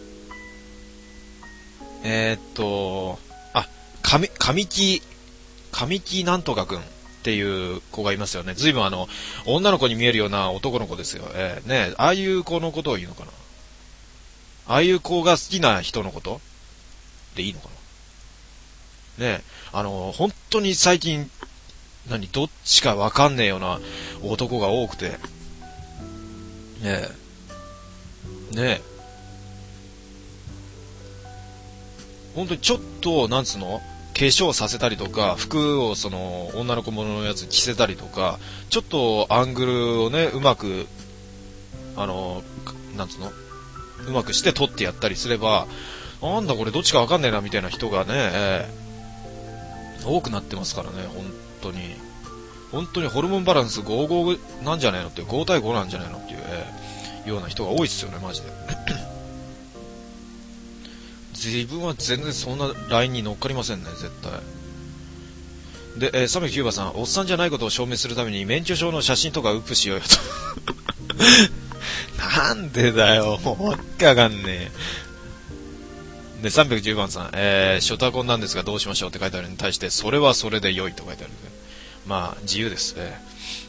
Speaker 1: えーっと、あ、神、神木、神木なんとかくんっていう子がいますよね。ずいぶんあの、女の子に見えるような男の子ですよ。えー、ね、ああいう子のことを言うのかな。ああいう子が好きな人のことでいいのかな。ね、あの、本当に最近、何、どっちかわかんねえような男が多くて、ねえ、ねえ、本当にちょっと、なんつうの、化粧させたりとか、服をその、女の子もののやつ着せたりとか、ちょっとアングルをね、うまく、あの、なんつうの、うまくして撮ってやったりすれば、なんだこれどっちかわかんねえなみたいな人がね、えー多くなってますからね、本当に。本当にホルモンバランスごじゅうごなんじゃないのって、ご対ごなんじゃないのっていう、えー、ような人が多いですよね、マジで。自分は全然そんなラインに乗っかりませんね、絶対。で、えー、さんびゃくきゅうばんさん、おっさんじゃないことを証明するために免許証の写真とかウップしようよと。なんでだよ、もうわけわかんねえ。で、さんびゃくじゅうばんさん、えー、ショタコンなんですがどうしましょうって書いてあるのに対して、それはそれで良いと書いてあるんで、まあ、自由ですね。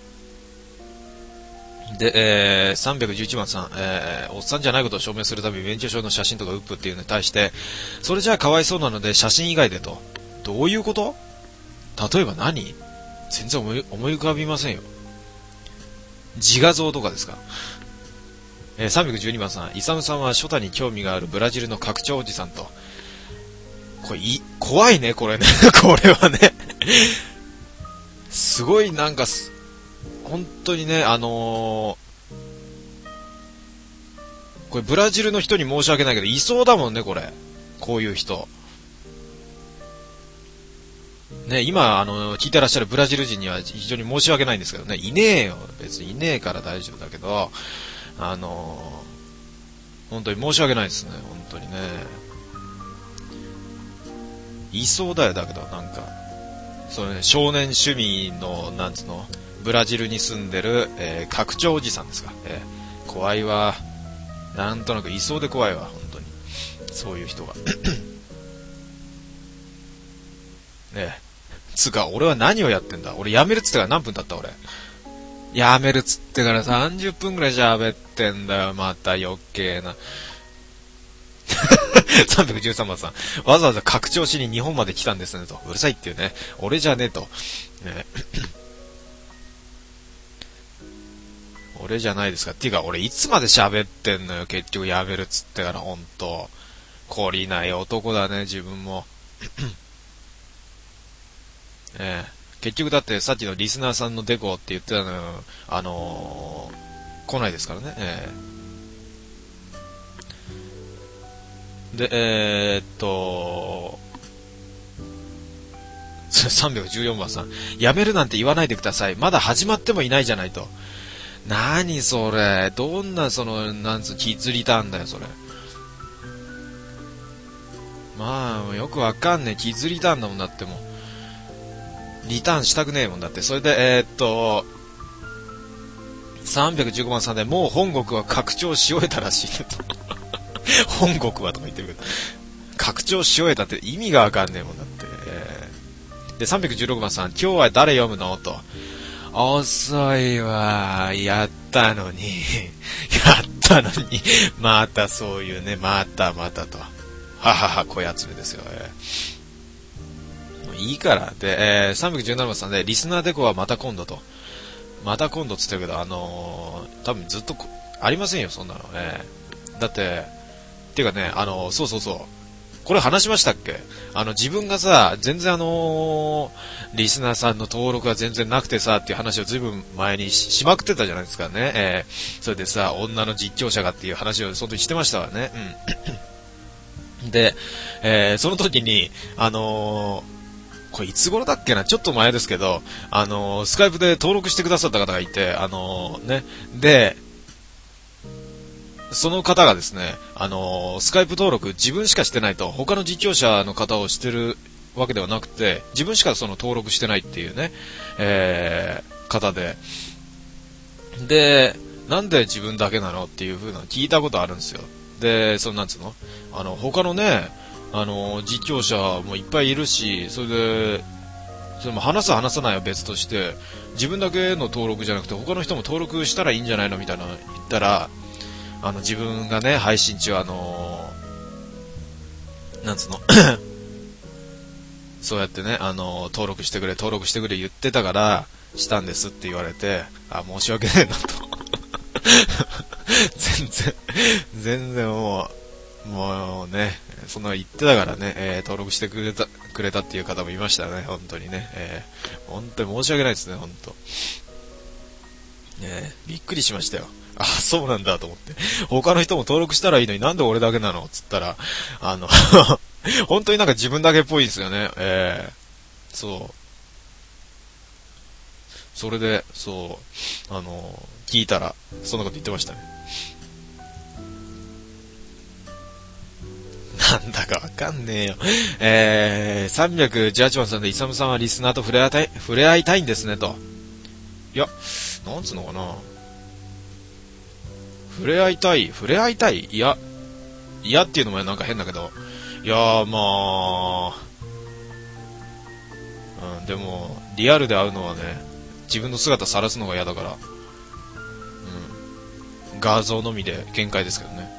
Speaker 1: で、えー、さんびゃくじゅういちばんさん、えー、おっさんじゃないことを証明するために免許証の写真とかウップっていうのに対して、それじゃあかわいそうなので写真以外でと。どういうこと？例えば何？全然思い、思い浮かびませんよ。自画像とかですか？えー、さんびゃくじゅうにばんさん、イサムさんはショタに興味があるブラジルの拡張おじさんと。これい、怖いね、これね。これはね。すごいなんかす、本当にね、あのー、これブラジルの人に申し訳ないけど、いそうだもんね、これ。こういう人。ね、今、あのー、聞いてらっしゃるブラジル人には非常に申し訳ないんですけどね、いねえよ。別にいねえから大丈夫だけど、あのー、本当に申し訳ないですね、本当にね。いそうだよ、だけど、なんか、そのね、少年趣味の、なんつうの、ブラジルに住んでる、えー、拡張おじさんですか。えー、怖いわ。なんとなくいそうで怖いわ、本当に。そういう人が。ねえ。つうか、俺は何をやってんだ？俺辞めるっつってから何分経った俺。辞めるっつってからさんじゅっぷんくらい喋ってんだよ、また余計な。さんびゃくじゅうさんばんさん、わざわざ拡張しに日本まで来たんですねと。うるさいっていうね。俺じゃねえと。ね、俺じゃないですか。っていうか、俺いつまで喋ってんのよ。結局やめるっつってから、ほんと。懲りない男だね、自分も。ええ、結局だってさっきのリスナーさんのデコって言ってたのよ。あのー、来ないですからね。ええ、で、えー、っと、さんびゃくじゅうよんばんさん、やめるなんて言わないでください。まだ始まってもいないじゃないと。なにそれ、どんなその、なんつう、キッズリターンだよ、それ。まあ、よくわかんねえ、キッズリターンだもんだってもう。リターンしたくねえもんだって。それで、えー、っと、さんびゃくじゅうごばんさんで、もう本国は拡張し終えたらしいと。本国はとか言ってるけど、拡張し終えたって意味がわかんねえもんだって。えー、で、さんびゃくじゅうろくばんさん、今日は誰読むのと。遅いわ。やったのに。やったのに。またそういうね、またまたと。ははは、声集めですよ。えーいいから。で、えー、さんびゃくじゅうななばんさんで、リスナーデコはまた今度と。また今度っつってるけど、あのー、多分ずっとありませんよ、そんなの。えー、だって、っていうかね、あのー、そうそうそう。 これ話しましたっけ？あの、自分がさ、全然あのー、リスナーさんの登録が全然なくてさ、っていう話をずいぶん前に し, しまくってたじゃないですかね。えー、それでさ、女の実況者がっていう話をその時してましたわね。うん。で、えー、その時に、あのー、これいつ頃だっけな、ちょっと前ですけど、あのー、スカイプで登録してくださった方がいて、あのー、ね、で、その方がですね、あのー、スカイプ登録自分しかしてないと、他の実況者の方をしてるわけではなくて、自分しかその登録してないっていうね、えー、方で、で、なんで自分だけなのっていう風なの聞いたことあるんですよ。で、そのなんつうの、あの、他のね、あの、実況者もいっぱいいるし、それで、それも話す話さないは別として、自分だけの登録じゃなくて他の人も登録したらいいんじゃないのみたいなの言ったら、あの、自分がね、配信中あのー、なんつうの、そうやってね、あのー、登録してくれ、登録してくれ言ってたから、したんですって言われて、あ、申し訳ねえなと。全然、全然もう、もうね、そんな言ってたからね、えー、登録してくれた、くれたっていう方もいましたね、本当にね。えー、本当に申し訳ないですね、本当。ね、びっくりしましたよ。あ、そうなんだと思って。他の人も登録したらいいのになんで俺だけなのつったら、あの、本当になんか自分だけっぽいですよね。えー、そう。それで、そう、あの、聞いたら、そんなこと言ってましたね。なんだかわかんねえよ。えー、さんびゃくじゅうはちばんさんで、イサムさんはリスナーと触れ合いたい、触れ合いたいんですね、と。いや、なんつうのかな。触れ合いたい、触れ合いたいいや、いやっていうのもなんか変だけど、いやーまあ、うん、でも、リアルで会うのはね、自分の姿晒すのが嫌だから、うん、画像のみで限界ですけどね。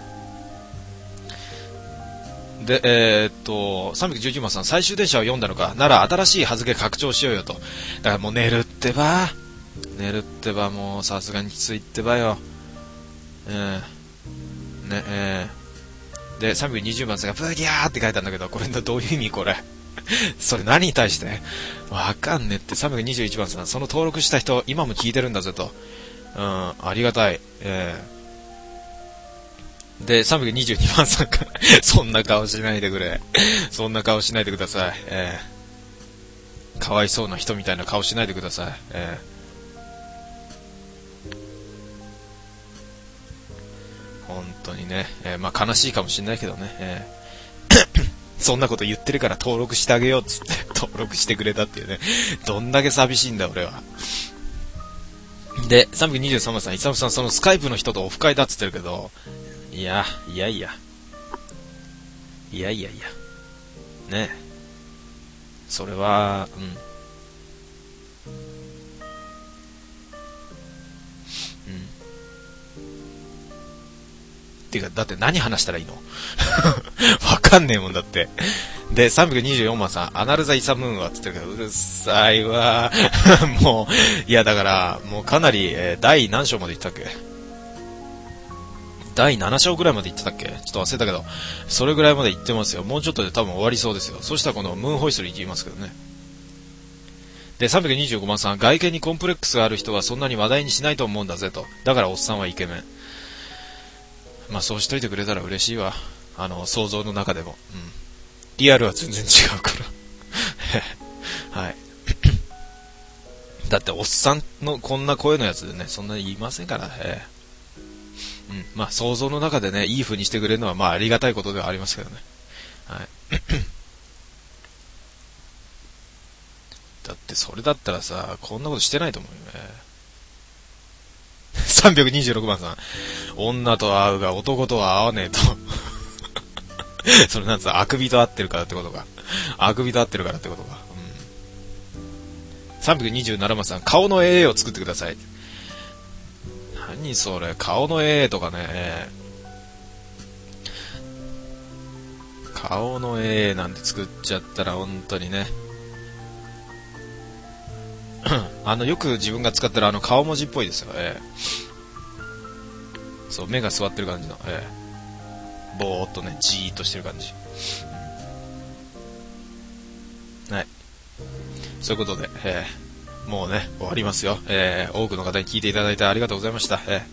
Speaker 1: で、えー、っと、さんびゃくじゅうきゅうばんさん、最終電車を読んだのか、なら新しいはずけ拡張しようよと。だからもう寝るってば、寝るってばもうさすがにきついってばよ。えー、ね、えー、で、さんびゃくにじゅうばんさんがブギャーって書いたんだけど、これどういう意味これ。それ何に対してわかんねって。さんびゃくにじゅういちばんさん、その登録した人、今も聞いてるんだぜと。うん、ありがたい。えー、で、さんびゃくにじゅうにばんさんが、そんな顔しないでくれ。そんな顔しないでください。えー、かわいそうな人みたいな顔しないでください。えー本当にね、えー、まあ悲しいかもしれないけどね、えー、そんなこと言ってるから登録してあげようっつって登録してくれたっていうね、どんだけ寂しいんだ俺は。で、さんびゃくにじゅうさんばんさん、イサムさんそのスカイプの人とオフ会だっつってるけど、いや、いやいや、いやいやいや、ね、それは、うん。てか、だって何話したらいいのわかんねえもんだって。で、さんびゃくにじゅうよんばんさん、アナルザイサムーンはって言ってるけど、うるさいわもう、いやだから、もうかなり、えー、第何章まで行ったっけだいなな章ぐらいまで行ってたっけちょっと忘れたけど、それぐらいまで行ってますよ。もうちょっとで多分終わりそうですよ。そしたらこのムーンホイッスル行きますけどね。で、さんびゃくにじゅうごばんさん、外見にコンプレックスがある人はそんなに話題にしないと思うんだぜと。だからおっさんはイケメン。まあそうしといてくれたら嬉しいわ。あの、想像の中でも。うん。リアルは全然違うから。はい。だっておっさんのこんな声のやつでね、そんなに言いませんからね。うん。まあ想像の中でね、いい風にしてくれるのはまあありがたいことではありますけどね。はい。だってそれだったらさ、こんなことしてないと思うよね。さんびゃくにじゅうろくばんさん、女と会うが男とは会わねえと。それなんつうの、あくびと会ってるからってことか。あくびと会ってるからってことか。うん、さんびゃくにじゅうななばんさん、顔の エーエー を作ってください。何それ、顔の エーエー とかね。顔の エーエー なんて作っちゃったら本当にね。あの、よく自分が使ってるあの顔文字っぽいですよ。えー、そう、目が座ってる感じの。えー、ぼーっとね、じーっとしてる感じ。うん、 そういうことで、えー、もうね、終わりますよ。えー、多くの方に聞いていただいてありがとうございました。え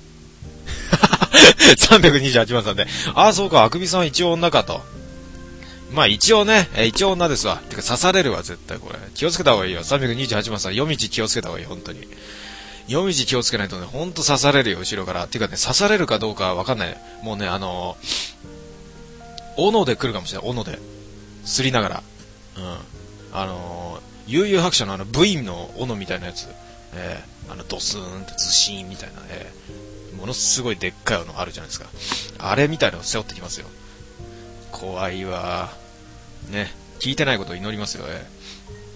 Speaker 1: ー、さんびゃくにじゅうはちまんさんで、ああ、そうか、あくびさんは一応女かと。まあ一応ね、えー、一応女ですわ。てか刺されるわ、絶対これ。気をつけた方がいいよ。さんびゃくにじゅうはちまんさん、夜道気をつけた方がいい、本当に。夜道気をつけないとね、ほんと刺されるよ、後ろから。ていうかね、刺されるかどうかわかんない。もうね、あのー、斧で来るかもしれない、斧で。すりながら。うん。あのー、悠々白書のあの、部員の斧みたいなやつ。えー、あの、ドスーンってズシーンみたいな、えー、ものすごいでっかい斧あるじゃないですか。あれみたいなのを背負ってきますよ。怖いわ。ね。聞いてないことを祈りますよ、えー。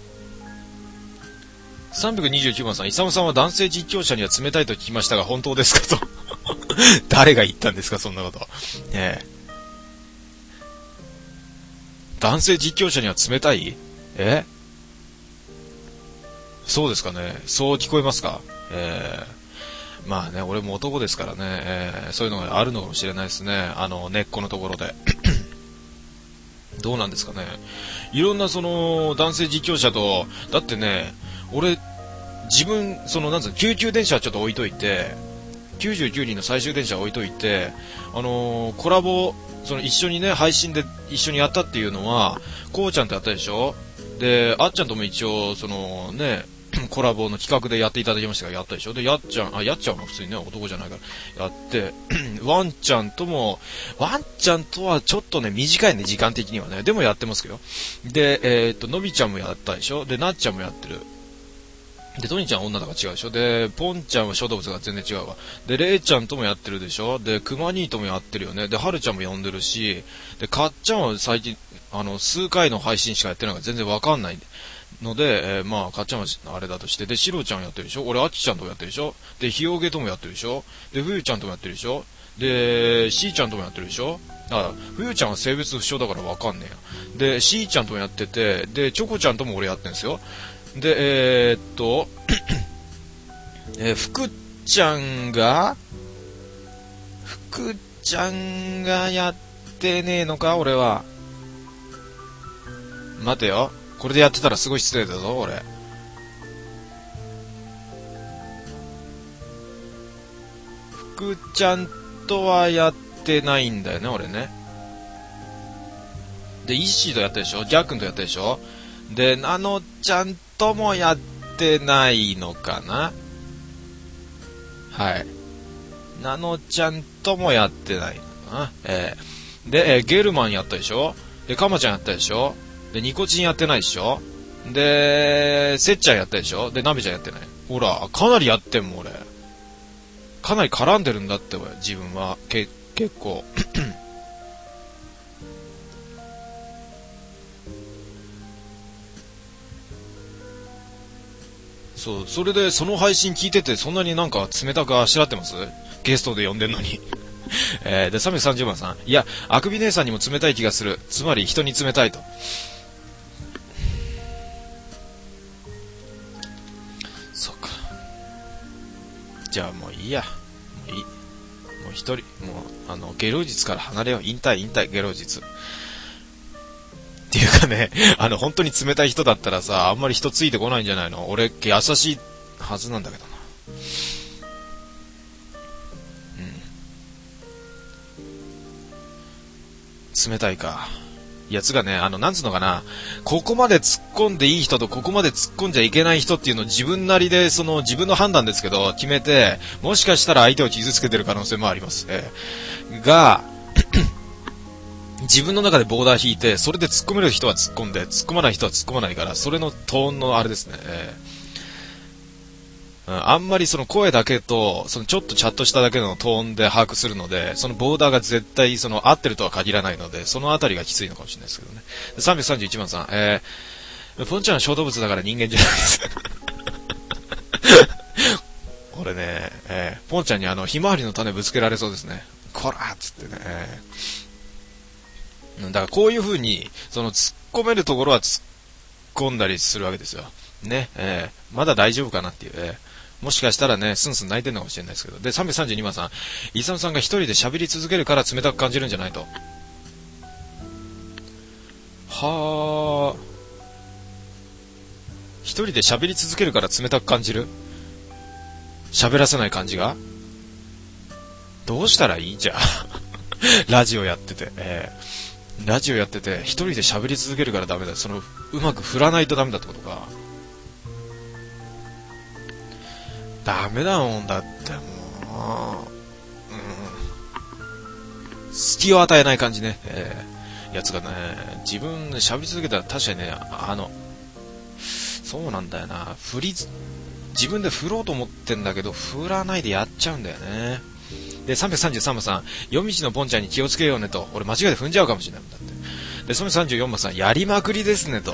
Speaker 1: さんびゃくにじゅうきゅうばんさん、イサムさんは男性実況者には冷たいと聞きましたが本当ですかと。誰が言ったんですか、そんなこと。ええ。男性実況者には冷たい？え？そうですかね。そう聞こえますか？ええ。まあね、俺も男ですからね、えー、そういうのがあるのかもしれないですね。あの、根っこのところで。どうなんですかね。いろんなその、男性実況者と、だってね、俺、自分、その、なんつうの、救急電車はちょっと置いといて、きゅうじゅうきゅうにんの最終電車は置いといて、あのー、コラボ、その一緒にね、配信で一緒にやったっていうのは、こうちゃんとやったでしょ？で、あっちゃんとも一応、そのね、コラボの企画でやっていただきましたが、やったでしょ？で、やっちゃん、あ、やっちゃんは普通にね、男じゃないから、やって、ワンちゃんとも、ワンちゃんとはちょっとね、短いね、時間的にはね。でもやってますけど。で、えー、っと、のびちゃんもやったでしょ？で、なっちゃんもやってる。で、トニーちゃんは女だから違うでしょ。で、ポンちゃんは小動物が全然違うわ。で、レイちゃんともやってるでしょ。で、クマニーともやってるよね。で、ハルちゃんも呼んでるし、で、かっちゃんは最近、あの、数回の配信しかやってないから全然わかんないので、えー、まあ、かっちゃんはあれだとして、で、シロちゃんやってるでしょ。俺、アキちゃんともやってるでしょ。で、ヒヨゲともやってるでしょ。で、フユちゃんともやってるでしょ。で、シーちゃんともやってるでしょ。あ、フユちゃんは性別不詳だからわかんねえや。で、シーちゃんともやってて、で、チョコちゃんとも俺やってんですよ。で、えー、っと、えー、福ちゃんが、福ちゃんがやってねえのか、俺は。待てよ。これでやってたらすごい失礼だぞ、俺。福ちゃんとはやってないんだよね、俺ね。で、イッシーとやったでしょ？ギャックンとやったでしょ？で、ナノちゃんともやってないのかな？はい。ナノちゃんともやってないのかな。えー、で、えー、ゲルマンやったでしょ？で、カマちゃんやったでしょ？で、ニコチンやってないでしょ？で、セッちゃんやったでしょ？で、ナベちゃんやってない。ほら、かなりやってんもん、俺。かなり絡んでるんだって、俺、自分は。け、結構。そう、それでその配信聞いててそんなになんか冷たくあしらってます？ゲストで呼んでんのに。えー、で、さんびゃくさんじゅうばんさん。いや、あくび姉さんにも冷たい気がする。つまり人に冷たいと。そっか。じゃあもういいや。もういい。もう一人、もう、あの、ゲロ術から離れよう。引退、引退、ゲロ術。っていうかね、あの、本当に冷たい人だったらさ、あんまり人ついてこないんじゃないの？俺、優しいはずなんだけどな。うん。冷たいか。やつがね、あの、なんつうのかな、ここまで突っ込んでいい人とここまで突っ込んじゃいけない人っていうのを自分なりで、その、自分の判断ですけど、決めて、もしかしたら相手を傷つけてる可能性もあります。えー、が、自分の中でボーダー引いて、それで突っ込める人は突っ込んで、突っ込まない人は突っ込まないから、それのトーンのあれですね。えーうん、あんまりその声だけと、そのちょっとチャットしただけのトーンで把握するので、そのボーダーが絶対その合ってるとは限らないので、そのあたりがきついのかもしれないですけどね。さんびゃくさんじゅういちばんさん、えー、ポンちゃんは小動物だから人間じゃないです。俺ね、えー、ポンちゃんにあの、ひまわりの種ぶつけられそうですね。こらーっつってね、えーだからこういう風に、その突っ込めるところは突っ込んだりするわけですよ。ね、えー、まだ大丈夫かなっていう、えー、もしかしたらね、スンスン泣いてるのかもしれないですけど。で、さんびゃくさんじゅうにばんさん、イサムさんが一人で喋り続けるから冷たく感じるんじゃないと。は一人で喋り続けるから冷たく感じる？喋らせない感じが？どうしたらいい？じゃあラジオやってて、えー、ラジオやってて一人で喋り続けるからダメだ。そのうまく振らないとダメだってことか。ダメだもんだってもう、うん、隙を与えない感じね、えー、やつがね、自分で喋り続けたら確かにね、あのそうなんだよな、振り自分で振ろうと思ってんだけど振らないでやっちゃうんだよね。でさんびゃくさんじゅうさんばさん、夜道のポンちゃんに気をつけようねと。俺間違えて踏んじゃうかもしれないもんだって。でさんびゃくさんじゅうよんばさん、やりまくりですねと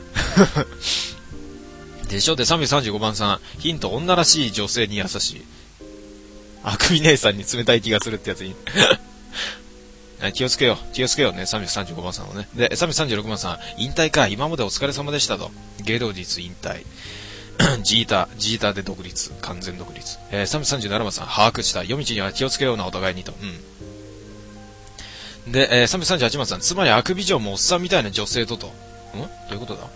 Speaker 1: でしょ。でさんびゃくさんじゅうごばんさん、ヒント、女らしい女性に優しい。あくび姉さんに冷たい気がするってやつに気をつけよう気をつけようね。さんびゃくさんじゅうごばんさんをね。でさんびゃくさんじゅうろくばんさん、引退か、今までお疲れ様でしたと。芸能実引退ジータジータで独立、完全独立。えー、さんびゃくさんじゅうななばんさん、把握した。夜道には気をつけような、お互いにと。うんで、えー、さんびゃくさんじゅうはちばんさん、つまりあくび嬢もおっさんみたいな女性とと。んどういうことだ。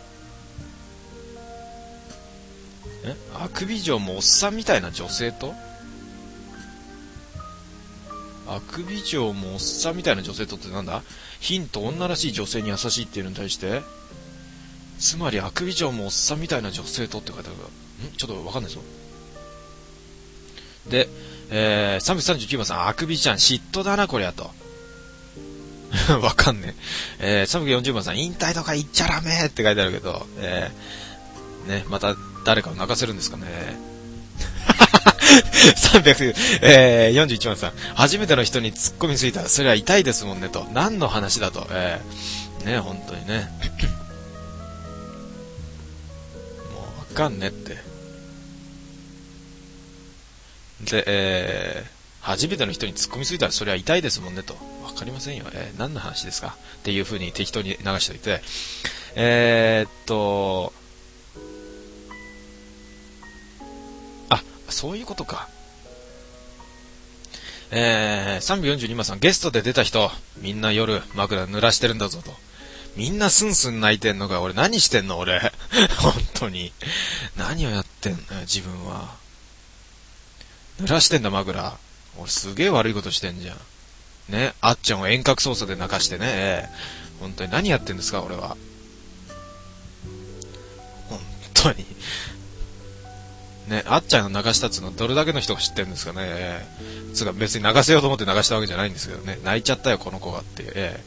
Speaker 1: えあくび嬢もおっさんみたいな女性と、あくび嬢もおっさんみたいな女性とってなんだ。ヒント、女らしい女性に優しいっていうのに対して、つまりあくび嬢もおっさんみたいな女性とって書いてあるから、んちょっとわかんないぞ。で、えー、さんびゃくさんじゅうきゅうばんさん、あくびちゃん嫉妬だなこりゃとわかんねえ。えー、さんびゃくよんじゅうばんさん、引退とか言っちゃダメって書いてあるけど、えー、ね、また誰かを泣かせるんですかねさんびゃくよんじゅういちばんさん、初めての人にツッコミついたらそれは痛いですもんねと。何の話だと。えー、ね、本当にねもうわかんねって。で、えー、初めての人に突っ込みついたらそれは痛いですもんねと。わかりませんよ、えー、何の話ですかっていう風に適当に流しておいて、えー、っとあ、そういうことか。えー、さんびゃくよんじゅうにばんさん、ゲストで出た人みんな夜枕濡らしてるんだぞと。みんなスンスン泣いてんのか。俺何してんの俺本当に何をやってんのよ自分は。濡らしてんだ枕。俺すげえ悪いことしてんじゃんね。あっちゃんを遠隔操作で泣かしてね。本当に何やってんですか俺は。本当にね、あっちゃんが流したっつうのどれだけの人が知ってるんですかね。つうか別に流せようと思って流したわけじゃないんですけどね。泣いちゃったよこの子がっていう、え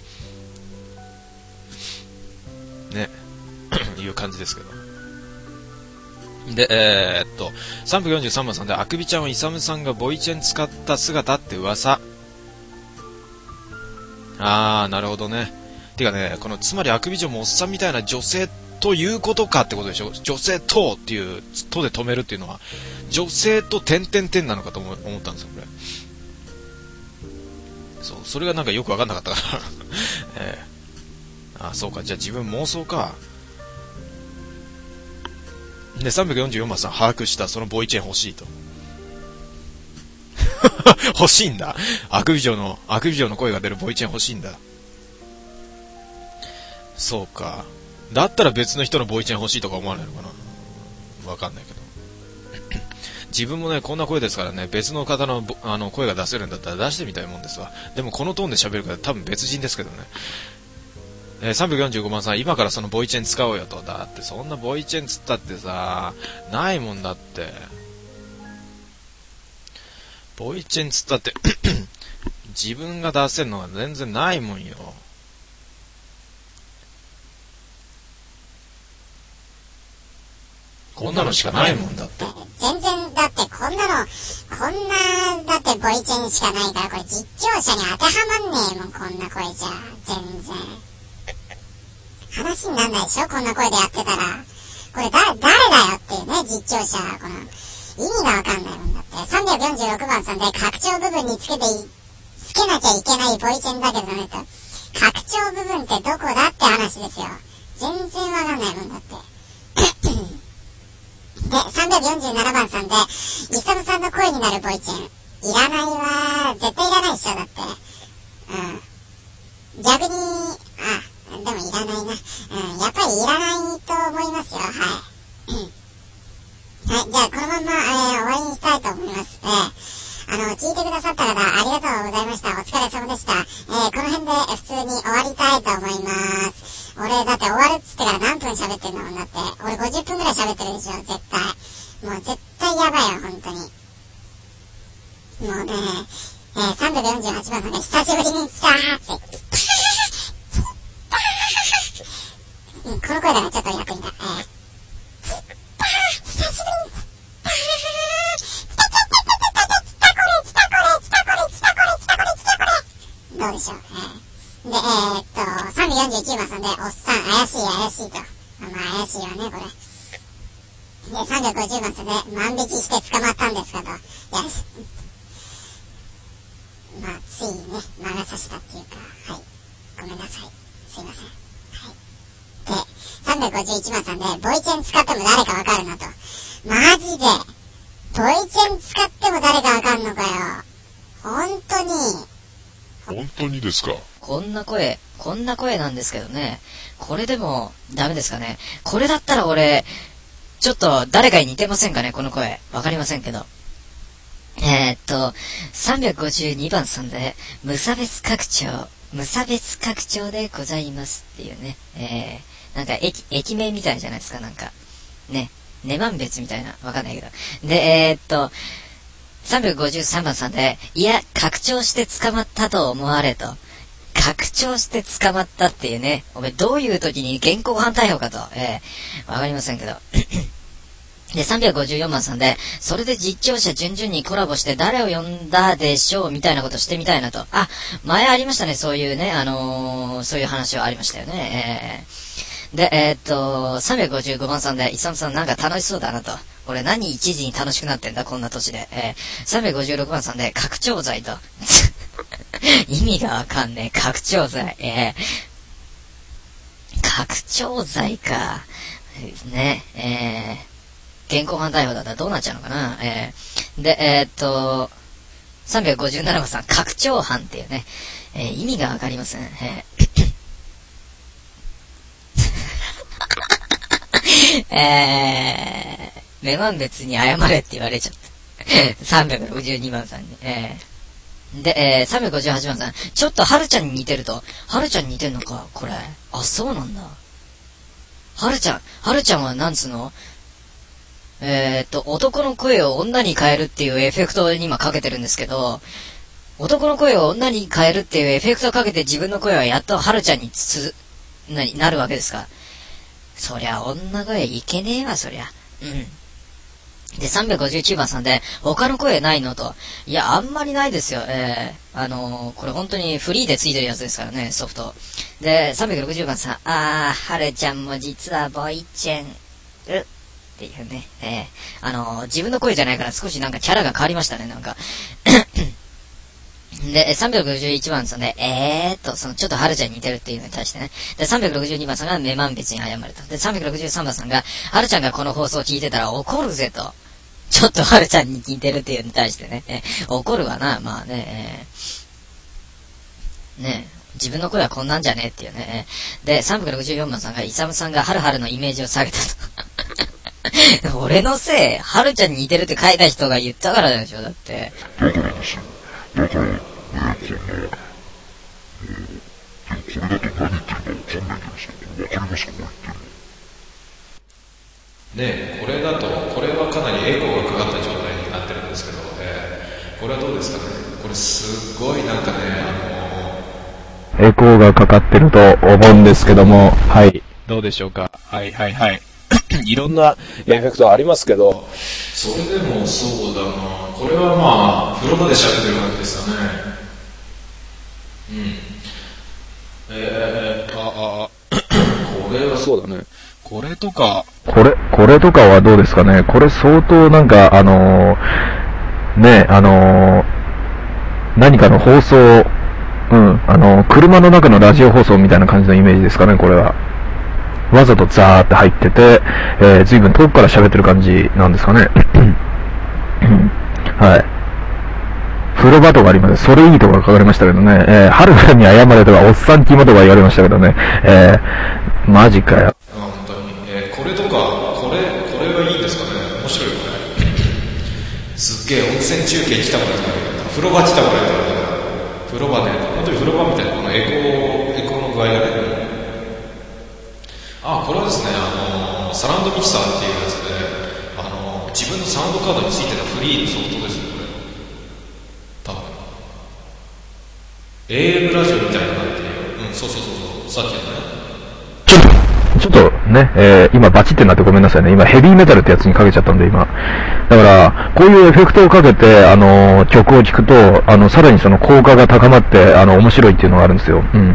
Speaker 1: ー、ねいう感じですけど。で、えー、っとさんびゃくよんじゅうさんばんさんで、あくびちゃんはイサムさんがボイチェン使った姿って噂。あーなるほどね。てかね、このつまりあくび嬢もおっさんみたいな女性ということかってことでしょ。女性とっていうとで止めるっていうのは女性と点々点なのかと思ったんですよこれ。そうそれがなんかよく分かんなかったからえー、あそうか、じゃあ自分妄想か。でさんびゃくよんじゅうよんばんさん、把握した。そのボイチェン欲しいと欲しいんだ。あくび嬢のあくび嬢の声が出るボイチェン欲しいんだ。そうか、だったら別の人のボイチェン欲しいとか思わないのかな。わかんないけど自分もねこんな声ですからね、別の方のあの声が出せるんだったら出してみたいもんですわ。でもこのトーンで喋るから多分別人ですけどね。えー、さんびゃくよんじゅうごばんさん、今からそのボイチェン使おうよと。だってそんなボイチェンつったってさないもんだって。ボイチェンつったって自分が出せるのが全然ないもんよ。こんなのしかないもんだって。
Speaker 2: 全然だってこんなのこんなだってボイチェンしかないから、これ実況者に当てはまんねえもんこんな声じゃ。全然話になんないでしょこんな声でやってたら。これだ誰だよっていうね実況者。この意味がわかんないもんだって。さんびゃくよんじゅうろくばんさんで拡張部分につけてつけなきゃいけないボイチェンだけどねと。拡張部分ってどこだって話ですよ。全然わかんないもんだってでさんびゃくよんじゅうななばんさんで、イサムさんの声になるボイチェンいらないわ。絶対いらないっしょだって。うん逆にあでもいらないな、うん、やっぱりいらないと思いますよ。はい聞いてくださった方、ありがとうございました。お疲れ様でした。えー、この辺で普通に終わりたいと思います。俺、だって終わるっつってから何分喋ってんのもんだって。俺ごじゅっぷんくらい喋ってるでしょ、絶対。もう絶対やばいよ、本当に。もうね、えー、さんびゃくよんじゅうはちばんさんが久しぶりに来たーって。うん、この声だからちょっと役に立った。えー、久しぶりにどうでしょう、えー、で、えー、っと、さんびゃくよんじゅうきゅうばんさんで、おっさん、怪しい怪しいと。まあ、怪しいわね、これ。で、さんびゃくごじゅうばんさんで、万引きして捕まったんですかと。いや、まあ、ついにね、魔が差したっていうか、はい。ごめんなさい。すいません。はい。で、さんびゃくごじゅういちばんさんで、ボイチェン使っても誰かわかるなと。マジで、ボイチェン使っても誰かわかんのかよ。ほんとに。
Speaker 3: 本当にですか？
Speaker 4: こんな声、こんな声なんですけどね。これでもダメですかね。これだったら俺、ちょっと誰かに似てませんかね、この声。わかりませんけど。えー、っと、さんびゃくごじゅうにばんさんで、無差別拡張、無差別拡張でございますっていうね。えー、なんか駅、駅名みたいじゃないですか、なんか。ね。ねまん別みたいな。わかんないけど。で、えー、っと、さんびゃくごじゅうさんばんさんで、いや、拡張して捕まったと思われと。拡張して捕まったっていうね。おめえどういう時に現行犯逮捕かと。えー、わかりませんけど。で、さんびゃくごじゅうよんばんさんで、それで実況者順々にコラボして誰を呼んだでしょうみたいなことしてみたいなと。あ、前ありましたね、そういうね、あのー、そういう話はありましたよね。えーで、えー、っと、さんびゃくごじゅうごばんさんで、イサムさんなんか楽しそうだなと。俺何一時に楽しくなってんだ、こんな年で。えー、さんびゃくごじゅうろくばんさんで、拡張剤と。意味がわかんねえ、拡張剤。えー、拡張剤か。ですね。えー、現行犯逮捕だったらどうなっちゃうのかな。えー、で、えー、っと、さんびゃくごじゅうななばんさん、拡張犯っていうね。えー、意味がわかりません。えーえー、目満別に謝れって言われちゃった。さんびゃくろくじゅうにばんさんに。えー、で、えー、さんびゃくごじゅうはちばんさん。ちょっとはるちゃんに似てると。はるちゃんに似てんのかこれ。あ、そうなんだ。はるちゃん、はるちゃんはなんつうのえーっと、男の声を女に変えるっていうエフェクトを今かけてるんですけど、男の声を女に変えるっていうエフェクトをかけて自分の声はやっとはるちゃんにつつ、な、なるわけですか。そりゃ女声いけねえわ、そりゃ。うん。で、さんびゃくごじゅうきゅうばんさんで、他の声ないのと。いや、あんまりないですよ。えー、あのー、これ本当にフリーでついてるやつですからね、ソフト。で、さんびゃくろくじゅうばんさん、あー、はるちゃんも実はボイチェン、うっていうね。えー、あのー、自分の声じゃないから少しなんかキャラが変わりましたね、なんか。で、さんびゃくろくじゅういちばんさんで、えーっと、その、ちょっとはるちゃんに似てるっていうのに対してね。で、さんびゃくろくじゅうにばんさんが目満別に謝ると。で、さんびゃくろくじゅうさんばんさんが、はるちゃんがこの放送を聞いてたら怒るぜと。ちょっとはるちゃんに似てるっていうのに対してね。え怒るわな、まあね。えー、ね自分の声はこんなんじゃねえっていうね。で、さんびゃくろくじゅうよんばんさんが、イサムさんがはるはるのイメージを下げたと。俺のせい、はるちゃんに似てるって書いた人が言ったからでしょ、だって。
Speaker 3: だからですよ。だから、ね、この、えー、でもこれだと何言ってるかわかんないけどさ、わかりますか、こう言ってるの。
Speaker 1: ねえ、これだと、これはかなりエコーがかかった状態になってるんですけど、えー、これはどうですかね。これすっごいなんかね、あのー、エコーがかかってると思うんですけども、はい、どうでしょうか。はいはいはい。いろんなエフェクトありますけど、それでもそうだな。これはまあ風呂場で喋ってる感じですかね。うん。えー、ああこれはそうだね。これとかこれこれとかはどうですかね。これ相当なんかあのー、ねあのー、何かの放送、うんあのー、車の中のラジオ放送みたいな感じのイメージですかね。これは。わざとザーって入ってて、えー、随分遠くから喋ってる感じなんですかね。はい。風呂場とかあります。それいいとか書かれましたけどね。えー、はるかに謝れとか、おっさん肝とか言われましたけどね。えー、マジかよ。本当に。えー、これとか、これ、これはいいんですかね。面白いよね。すっげえ温泉中継来たことないけど、 風呂場って言ったらこれ風呂場で、本当に風呂場みたいなこのエコー、エコーの具合がね。あ、これはですね、あの、サラウンドミキサーっていうやつで、あの、自分のサウンドカードについてたフリーのソフトですね、これ。多分。エーエム ラジオみたいなっていう。うん、そうそうそうそう、さっきのね。
Speaker 5: ちょっと、ちょっとね、えー、今バチってなってごめんなさいね。今ヘビーメタルってやつにかけちゃったんで、今。だから、こういうエフェクトをかけて、あのー、曲を聴くと、あの、さらにその効果が高まって、あの、面白いっていうのがあるんですよ。うん。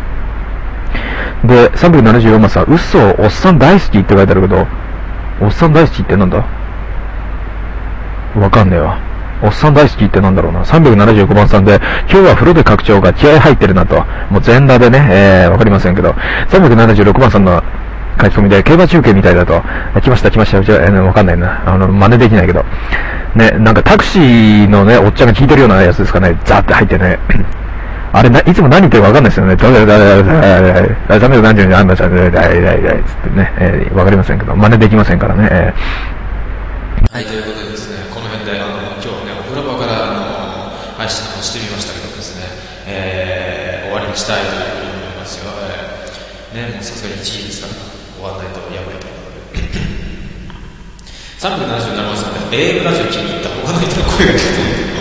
Speaker 5: で、さんびゃくななじゅうよんばんさん、嘘、おっさん大好きって書いてあるけど、おっさん大好きってなんだ？わかんねえわ。おっさん大好きってなんだろうな。さんびゃくななじゅうごばんさんで、今日は風呂で拡張が気合入ってるなと。もう全裸でね、えー、わかりませんけど。さんびゃくななじゅうろくばんさんの書き込みで、競馬中継みたいだと。来ました来ました。うちは、えー、わかんないな。あの、真似できないけど。ね、なんかタクシーのね、おっちゃんが聞いてるようなやつですかね。ザーって入ってね。あれな、いつも何言ってるかわかんないですよね。ダメだ、ダメだ、ダメだ、ダメだ、何十年、あんなちゃん、ダメだ、ダメだ、つってね、えー、わかりませんけど、真似できませんからね。え
Speaker 1: ー、はい、ということでですね、この辺で、あの、今日ね、お風呂場から、あの、配信をしてみましたけどですね、えー、終わりにしたいというふうに思いますよ。えー、ね、もうさすがにいちいですから、終わらないとやばいと思うので。さんびゃくななじゅうななばんさんで、エーエム ラジオ気に入った他の人の声が出てる。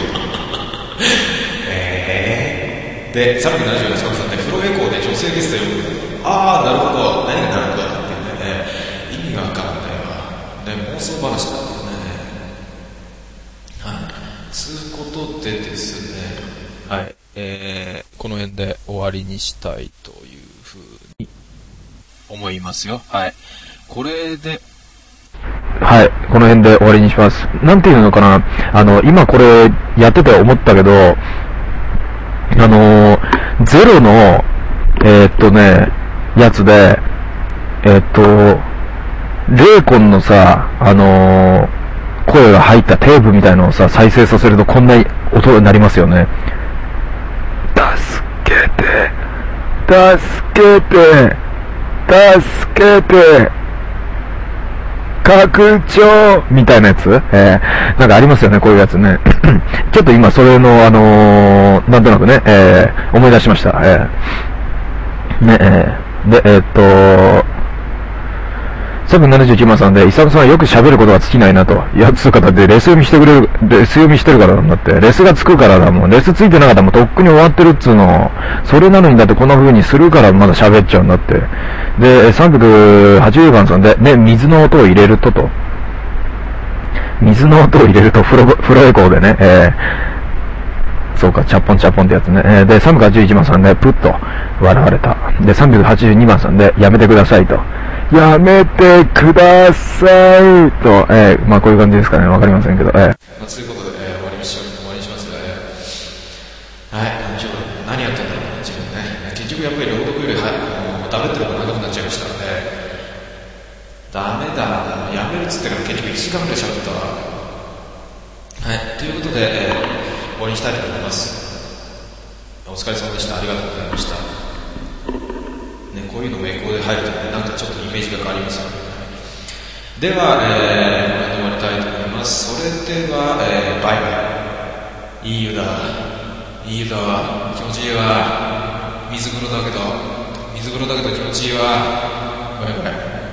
Speaker 1: で、さんびゃくななじゅうはちばんさんで、風呂エコーで女性ゲスト呼ぶ。あー、なるほど。何がなるのかなっていうね、意味がわかんないわ。ね、妄想話なんだよね。はい。つうことでですね、はい。えー、この辺で終わりにしたいというふうに思いますよ。はい。これで、
Speaker 5: はい。この辺で終わりにします。なんていうのかな。あの、今これやってて思ったけど、あのー、ゼロの、えー、っとね、やつで、えー、っと、レイコンのさ、あのー、声が入ったテープみたいのをさ、再生させるとこんな音になりますよね。助けて、助けて、助けて、拡張みたいなやつ、えー、なんかありますよね、こういうやつね。ちょっと今それの、あのー、なんとなくね、えー、思い出しました。えー、ね、えー、で、えー、っと、さんびゃくななじゅうきゅうばんさんで、イサムさんはよく喋ることが尽きないなと。いや、つう方で、レス読みしてくれる、レス読みしてるからなんだって。レスがつくからだもん。レスついてなかったらもうとっくに終わってるっつうの。それなのにだってこんな風にするからまだ喋っちゃうんだって。で、さんびゃくはちじゅうばんさんで、ね、水の音を入れるとと。水の音を入れると、フロ、フロエコーでね、えー、そうか、チャッポンチャッポンってやつね。えー、で、さんびゃくはちじゅういちばんさんで、プッと笑われた。で、さんびゃくはちじゅうにばんさんで、やめてくださいと。やめてくださいと、えー、まあこういう感じですかね。わかりませんけど、えー。
Speaker 1: まあ、そういうことで、えー、終わりにし終わりにしますが、えー、はい、今日何やってんだろう、自分ね。結局やっぱり朗読より、はい、もう食べてる方が長くなっちゃいましたので、ダメだな、やめるっつってから結局いちじかんぐらい喋ったわ。はい、ということで、えー、終わりにしたいと思います。お疲れ様でした。ありがとうございました。ね、こういうのもエコーで入るとね、なんかちょっとイメージが変わりますよね。では、えー、終わりたいと思います。それでは、えー、バイバイ。いい湯だ。いい湯だわ。気持ちいいわ。水風呂だけど、水風呂だけど気持ちいいわ。バイバイ。